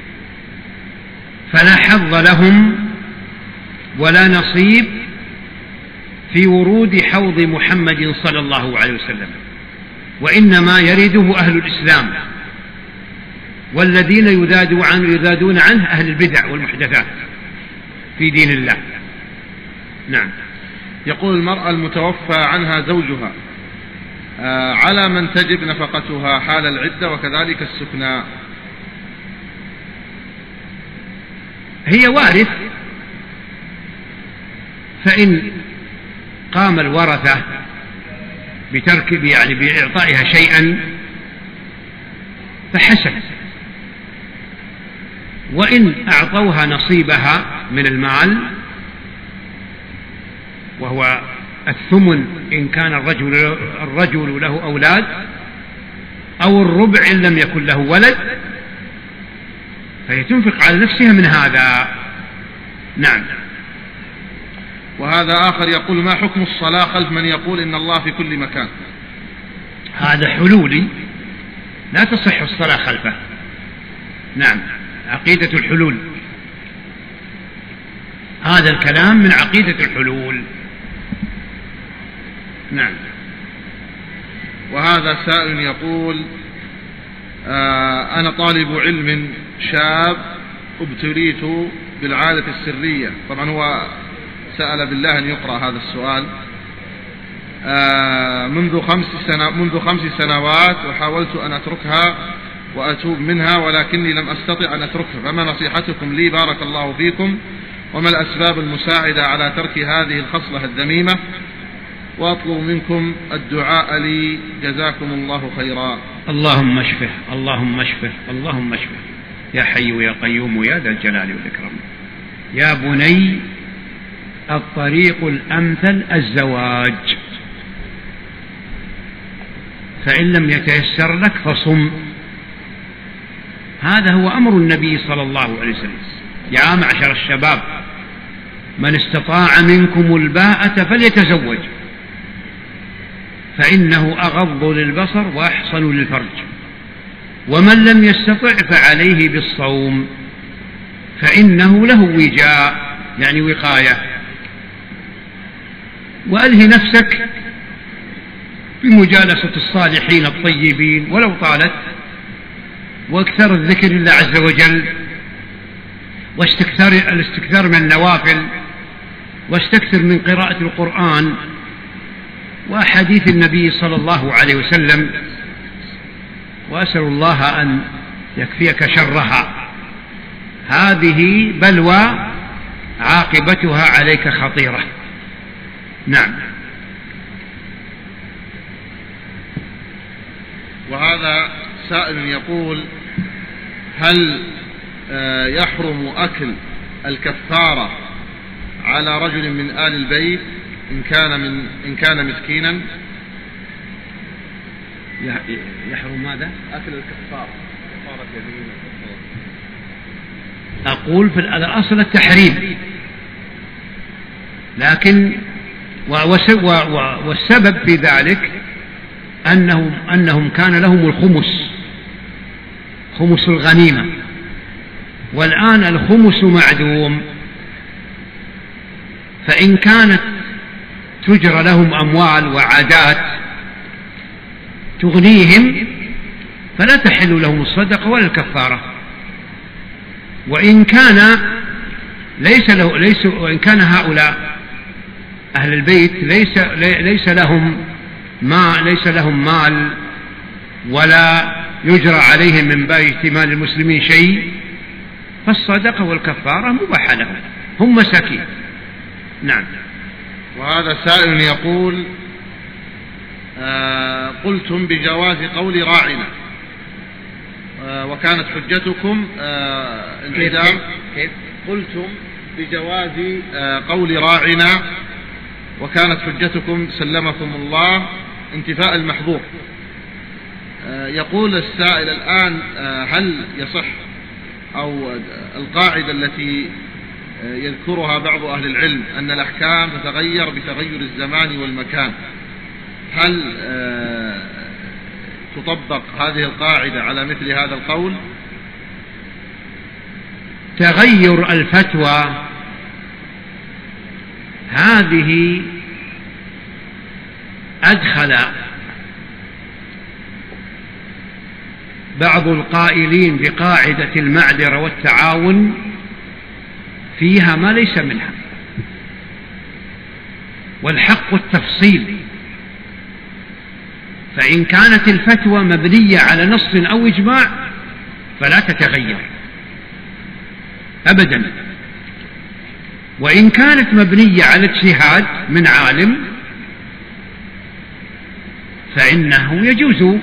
فلا حظ لهم ولا نصيب في ورود حوض محمد صلى الله عليه وسلم، وإنما يرده أهل الإسلام، والذين يذادون عنه, يذادون عنه أهل البدع والمحدثات في دين الله. نعم. يقول: المرأة المتوفى عنها زوجها آه على من تجب نفقتها حال العدة وكذلك السكنى؟ هي وارث، فإن قام الورثة بترك يعني بإعطائها شيئا فحسن، وإن أعطوها نصيبها من المال وهو الثمن إن كان الرجل, الرجل له أولاد، أو الربع إن لم يكن له ولد، فهي تنفق على نفسها من هذا. نعم. وهذا آخر يقول: ما حكم الصلاة خلف من يقول إن الله في كل مكان؟ هذا حلولي، لا تصح الصلاة خلفه. نعم. عقيدة الحلول، هذا الكلام من عقيدة الحلول. نعم. وهذا سائل يقول: آه أنا طالب علم شاب ابتليت بالعادة السرية. طبعا هو سأل بالله أن يقرأ هذا السؤال. آه منذ خمس سنة منذ خمس سنوات وحاولت أن أتركها وأتوب منها ولكني لم أستطع أن أتركها، فما نصيحتكم لي بارك الله فيكم؟ وما الأسباب المساعدة على ترك هذه الخصلة الذميمة؟ وأطلب منكم الدعاء لي جزاكم الله خيرا. اللهم اشفه، اللهم اشفه، اللهم اشفه، يا حي يا قيوم يا ذا الجلال والإكرام. يا بني الطريق الأمثل الزواج، فإن لم يتيسر لك فصم. هذا هو أمر النبي صلى الله عليه وسلم: يا معشر الشباب من استطاع منكم الباءة فليتزوج فإنه أغض للبصر وأحصن للفرج، ومن لم يستطع فعليه بالصوم فإنه له وجاء، يعني وقاية. وألهي نفسك بمجالسة الصالحين الطيبين ولو طالت، واكثر الذكر لله عز وجل، واستكثر الاستكثار من النوافل، واستكثر من قراءة القرآن، وحديث النبي صلى الله عليه وسلم: وأسأل الله أن يكفيك شرها، هذه بلوى عاقبتها عليك خطيرة. نعم. وهذا سائل يقول: هل يحرم أكل الكفارة على رجل من آل البيت إن كان من إن كان مسكينا؟ يحرم ماذا؟ أكل الكفارة، كفارة يمين. أقول في الأصل التحريم، لكن والسبب في ذلك أنهم أنهم كان لهم الخمس، خمس الغنيمة، والآن الخمس معدوم، فإن كانت تجرى لهم أموال وعادات تغنيهم فلا تحل لهم الصدقة ولا الكفارة. وإن كان ليس له ليس وإن كان هؤلاء أهل البيت ليس ليس لهم ما ليس لهم مال ولا يجرى عليهم من باب احتمال المسلمين شيء، فالصدقة والكفارة مباحة لهم، هم مساكين. نعم. وهذا سائل يقول: آه قلتم بجواز قول راعنا، آه وكانت حجتكم آه انعدام. كيف؟ قلتم بجواز آه قول راعنا وكانت حجتكم سلمكم الله انتفاء المحظور. آه يقول السائل الآن: آه هل يصح أو القاعدة التي يذكرها بعض أهل العلم أن الأحكام تتغير بتغير الزمان والمكان، هل تطبق هذه القاعدة على مثل هذا القول؟ تغير الفتوى هذه أدخل بعض القائلين بقاعدة المعذرة والتعاون فيها ما ليس منها، والحق التفصيل. فإن كانت الفتوى مبنية على نص أو إجماع فلا تتغير أبدا، وإن كانت مبنية على اجتهاد من عالم فإنه يجوز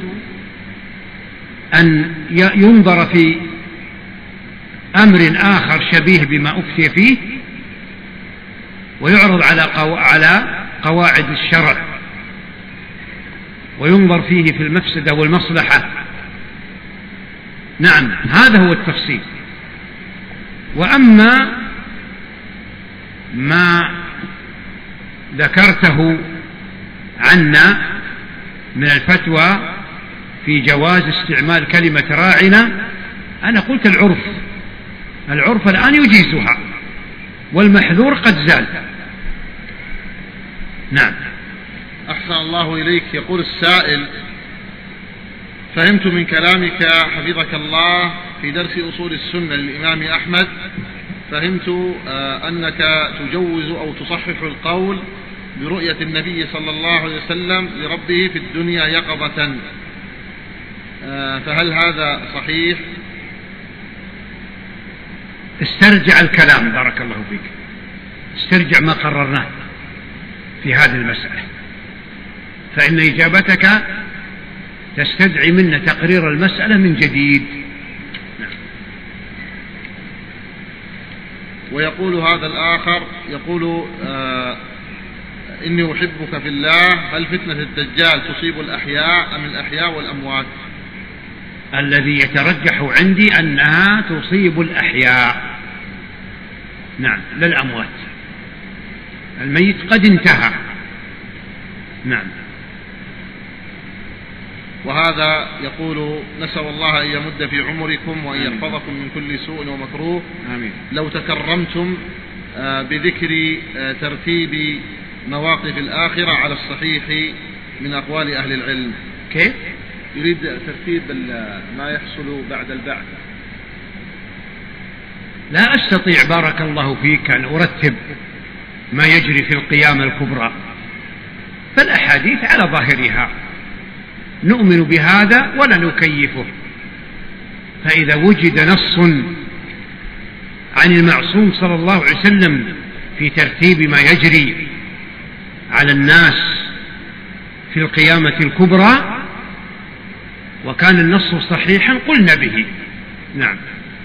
أن ينظر في أمر آخر شبيه بما أفتي فيه ويعرض على قو... على قواعد الشرع وينظر فيه في المفسدة والمصلحة. نعم، هذا هو التفصيل. وأما ما ذكرته عنا من الفتوى في جواز استعمال كلمة راعنا، أنا قلت العرف العرف الآن يجيزها، والمحذور قد زال. نعم. أحسن الله إليك. يقول السائل: فهمت من كلامك حفظك الله في درس أصول السنة للإمام أحمد، فهمت أنك تجوز أو تصحح القول برؤية النبي صلى الله عليه وسلم لربه في الدنيا يقظة، فهل هذا صحيح؟ استرجع الكلام بارك الله فيك، استرجع ما قررناه في هذه المسألة، فإن إجابتك تستدعي منا تقرير المسألة من جديد. نعم. ويقول هذا الآخر يقول: آه إني أحبك في الله، هل فتنة الدجال تصيب الأحياء أم الأحياء والأموات؟ الذي يترجح عندي أنها تصيب الأحياء، نعم، لا الأموات. الميت قد انتهى. نعم. وهذا يقول: نسأل الله أن يمد في عمركم وأن يحفظكم من كل سوء ومكروه. آمين. لو تكرمتم بذكر ترتيب مواقف الآخرة على الصحيح من أقوال أهل العلم. كيف؟ يريد ترتيب ما يحصل بعد البعث. لا أستطيع بارك الله فيك أن أرتب ما يجري في القيامة الكبرى، فالأحاديث على ظاهرها نؤمن بهذا ولا نكيفه. فإذا وجد نص عن المعصوم صلى الله عليه وسلم في ترتيب ما يجري على الناس في القيامة الكبرى وكان النص صحيحا قلنا به. نعم.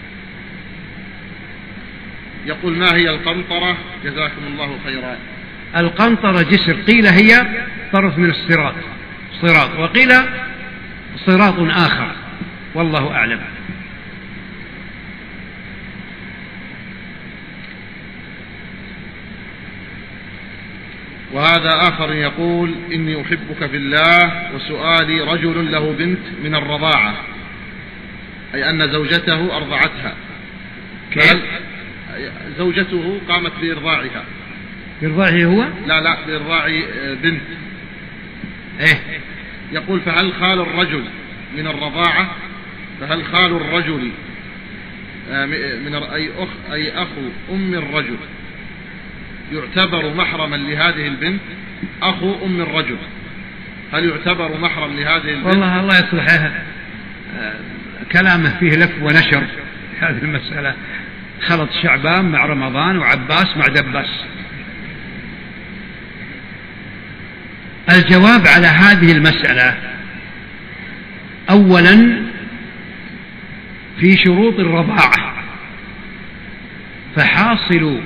يقول: ما هي القنطرة؟ جزاكم الله خيرا. القنطرة جسر، قيل هي طرف من الصراط صراط، وقيل صراط آخر، والله أعلم. وهذا آخر يقول: إني أحبك في الله، وسؤالي: رجل له بنت من الرضاعة، أي أن زوجته أرضعتها. كيف؟ زوجته قامت بإرضاعها. بإرضاعه هو؟ لا لا، بإرضاع بنت. إيه؟ يقول: فهل خال الرجل من الرضاعة فهل خال الرجل من أي أخ أي أخو أم الرجل يعتبر محرما لهذه البنت؟ أخو أم الرجل هل يعتبر محرم لهذه البنت؟ والله الله يصلحها، كلامه فيه لف ونشر هذه المسألة، خلط شعبان مع رمضان وعباس مع دباس. الجواب على هذه المسألة: أولا في شروط الرضاعة، فحاصل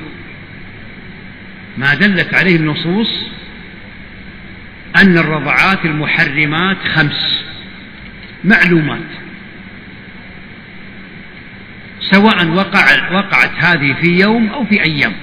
ما دلت عليه النصوص أن الرضعات المحرمات خمس معلومات، سواء وقع وقعت هذه في يوم أو في أيام.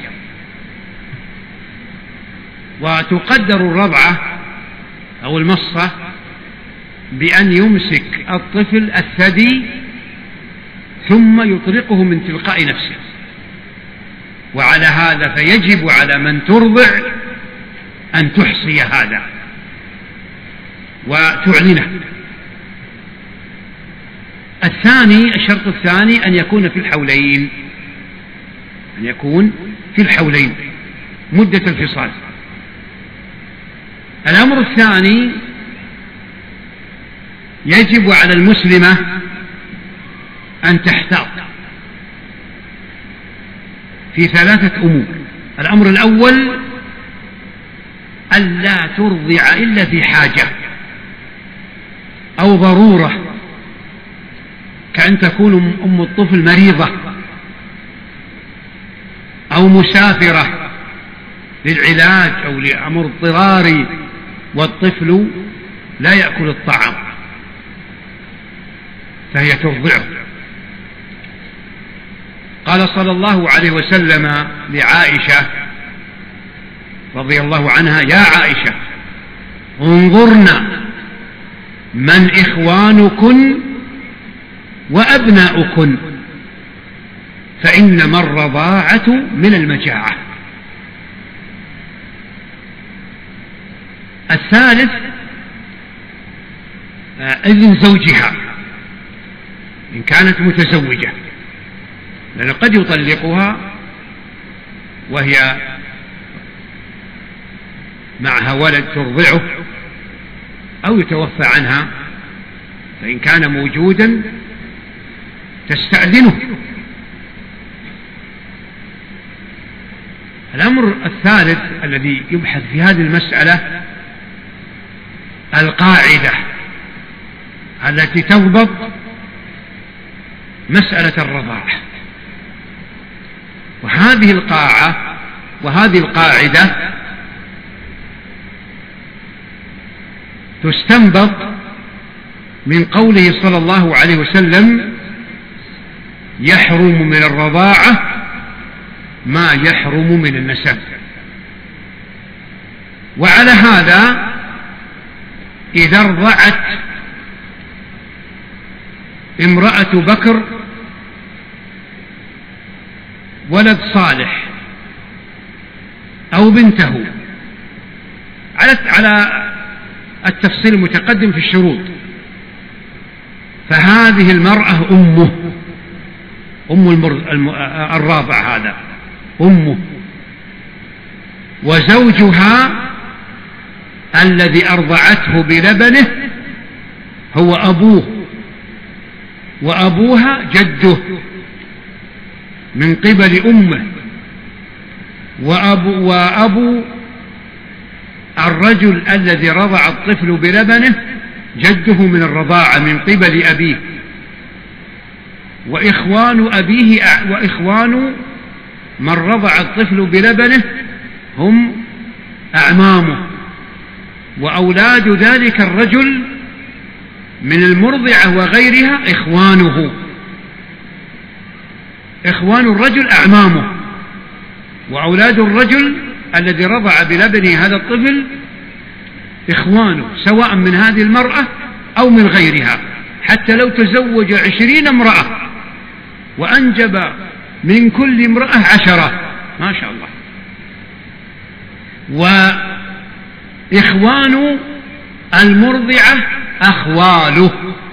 وتقدر الرضعة أو المصة بأن يمسك الطفل الثدي ثم يطلقه من تلقاء نفسه، وعلى هذا فيجب على من ترضع أن تحصي هذا وتعلنه. الثاني، الشرط الثاني أن يكون في الحولين، أن يكون في الحولين مدة الفصال. الأمر الثاني: يجب على المسلمة أن تحتاط في ثلاثة أمور. الأمر الأول: ألا ترضع إلا في حاجة أو ضرورة، كأن تكون أم الطفل مريضة أو مسافرة للعلاج أو لأمر اضطراري والطفل لا يأكل الطعام فهي ترضعه. قال صلى الله عليه وسلم لعائشة رضي الله عنها: يا عائشة، انظرنا من إخوانكن وأبناؤكن، فإنما الرضاعة من المجاعة. الثالث: إذن زوجها إن كانت متزوجة، لأنه قد يطلقها وهي معها ولد ترضعه أو يتوفى عنها، فإن كان موجودا تستأذنه. الأمر الثالث الذي يبحث في هذه المسألة القاعدة التي تضبط مسألة الرضاعة، وهذه القاعدة وهذه القاعدة تستنبط من قوله صلى الله عليه وسلم: يحرم من الرضاعة ما يحرم من النسب. وعلى هذا إذا ارضعت امرأة بكر ولد صالح أو بنته على التفصيل المتقدم في الشروط، فهذه المرأة أمه، أم الراضع هذا أمه، وزوجها الذي أرضعته بلبنه هو أبوه، وأبوها جده من قبل أمه، وأبو, وأبو الرجل الذي رضع الطفل بلبنه جده من الرضاعة من قبل أبيه، وإخوان أبيه وإخوان من رضع الطفل بلبنه هم أعمامه، وأولاد ذلك الرجل من المرضعة وغيرها إخوانه، إخوان الرجل أعمامه، وأولاد الرجل الذي رضع بلبنه هذا الطفل إخوانه، سواء من هذه المرأة أو من غيرها، حتى لو تزوج عشرين امرأة وأنجب من كل امرأة عشرة ما شاء الله. وإخوان المرضعة أخواله،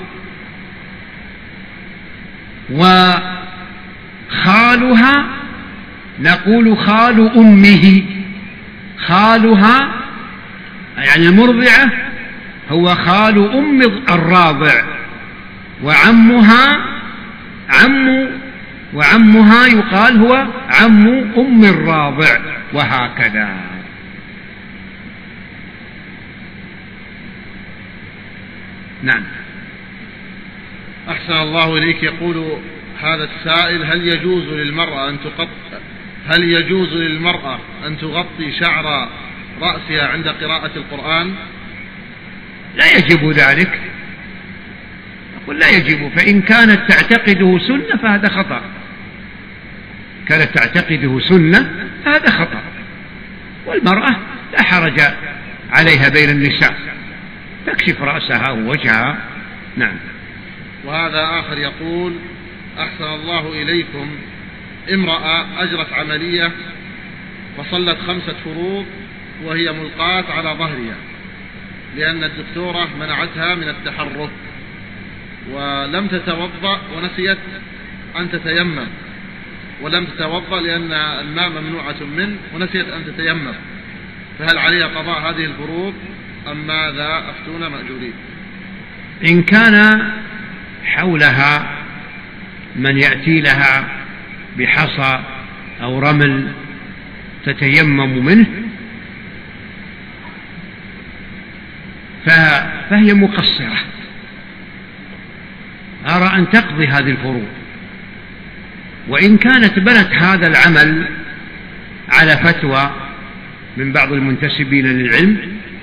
وخالها نقول خال أمه، خالها يعني المرضعة هو خال أم الراضع، وعمها عم وعمها يقال هو عم أم الراضع، وهكذا. نعم. أحسن الله إليك. يقول هذا السائل: هل يجوز للمرأة أن تغطي هل يجوز للمرأة أن تغطي شعر رأسها عند قراءة القرآن؟ لا يجب ذلك، أقول لا يجب، فإن كانت تعتقده سنة فهذا خطأ، كانت تعتقده سنة فهذا خطأ، والمرأة لا حرج عليها بين النساء، تكشف رأسها ووجهها. نعم. وهذا آخر يقول: أحسن الله إليكم، امرأة أجرت عملية وصلت خمسة فروض وهي ملقاة على ظهرها لأن الدكتورة منعتها من التحرك، ولم تتوضأ ونسيت أن تتيمم، ولم تتوضأ لأن الماء ممنوعة منه ونسيت أن تتيمم، فهل عليها قضاء هذه الفروض أم ماذا؟ أفتونا مأجورين. إن كان حولها من يأتي لها بحصى أو رمل تتيمم منه فهي مقصرة، أرى أن تقضي هذه الفروض. وإن كانت بنت هذا العمل على فتوى من بعض المنتسبين للعلم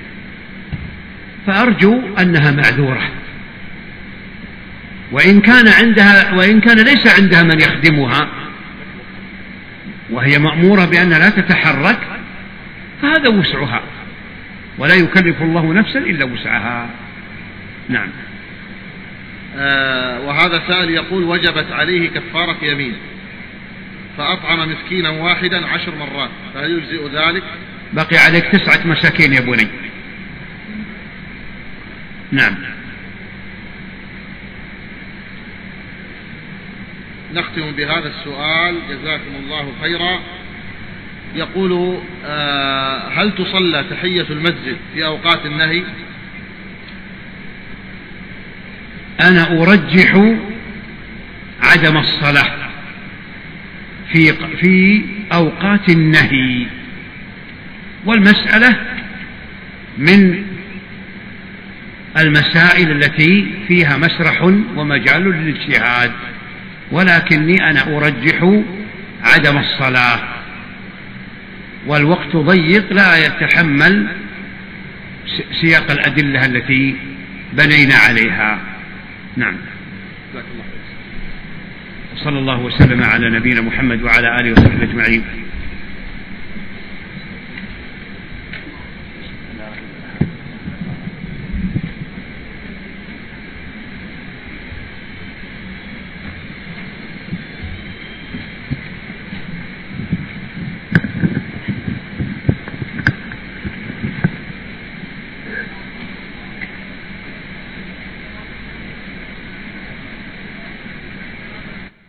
فأرجو أنها معذورة، وإن كان عندها وإن كان ليس عندها من يخدمها وهي مأمورة بأنها لا تتحرك فهذا وسعها، ولا يكلف الله نفسا إلا وسعها. نعم. آه وهذا سائل يقول: وجبت عليه كفارة يمين فأطعم مسكينا واحدا عشر مرات، فهل يجزئ ذلك؟ بقي عليك تسعة مساكين يا بني. نعم. نختم بهذا السؤال، جزاكم الله خيرا. يقول: آه هل تصلى تحية المسجد في أوقات النهي؟ أنا أرجح عدم الصلاة في في أوقات النهي، والمسألة من المسائل التي فيها مسرح ومجال للاجتهاد، ولكني أنا أرجح عدم الصلاة، والوقت ضيق لا يتحمل سياق الأدلة التي بنينا عليها. نعم. صلى الله وسلم على نبينا محمد وعلى آله وصحبه أجمعين.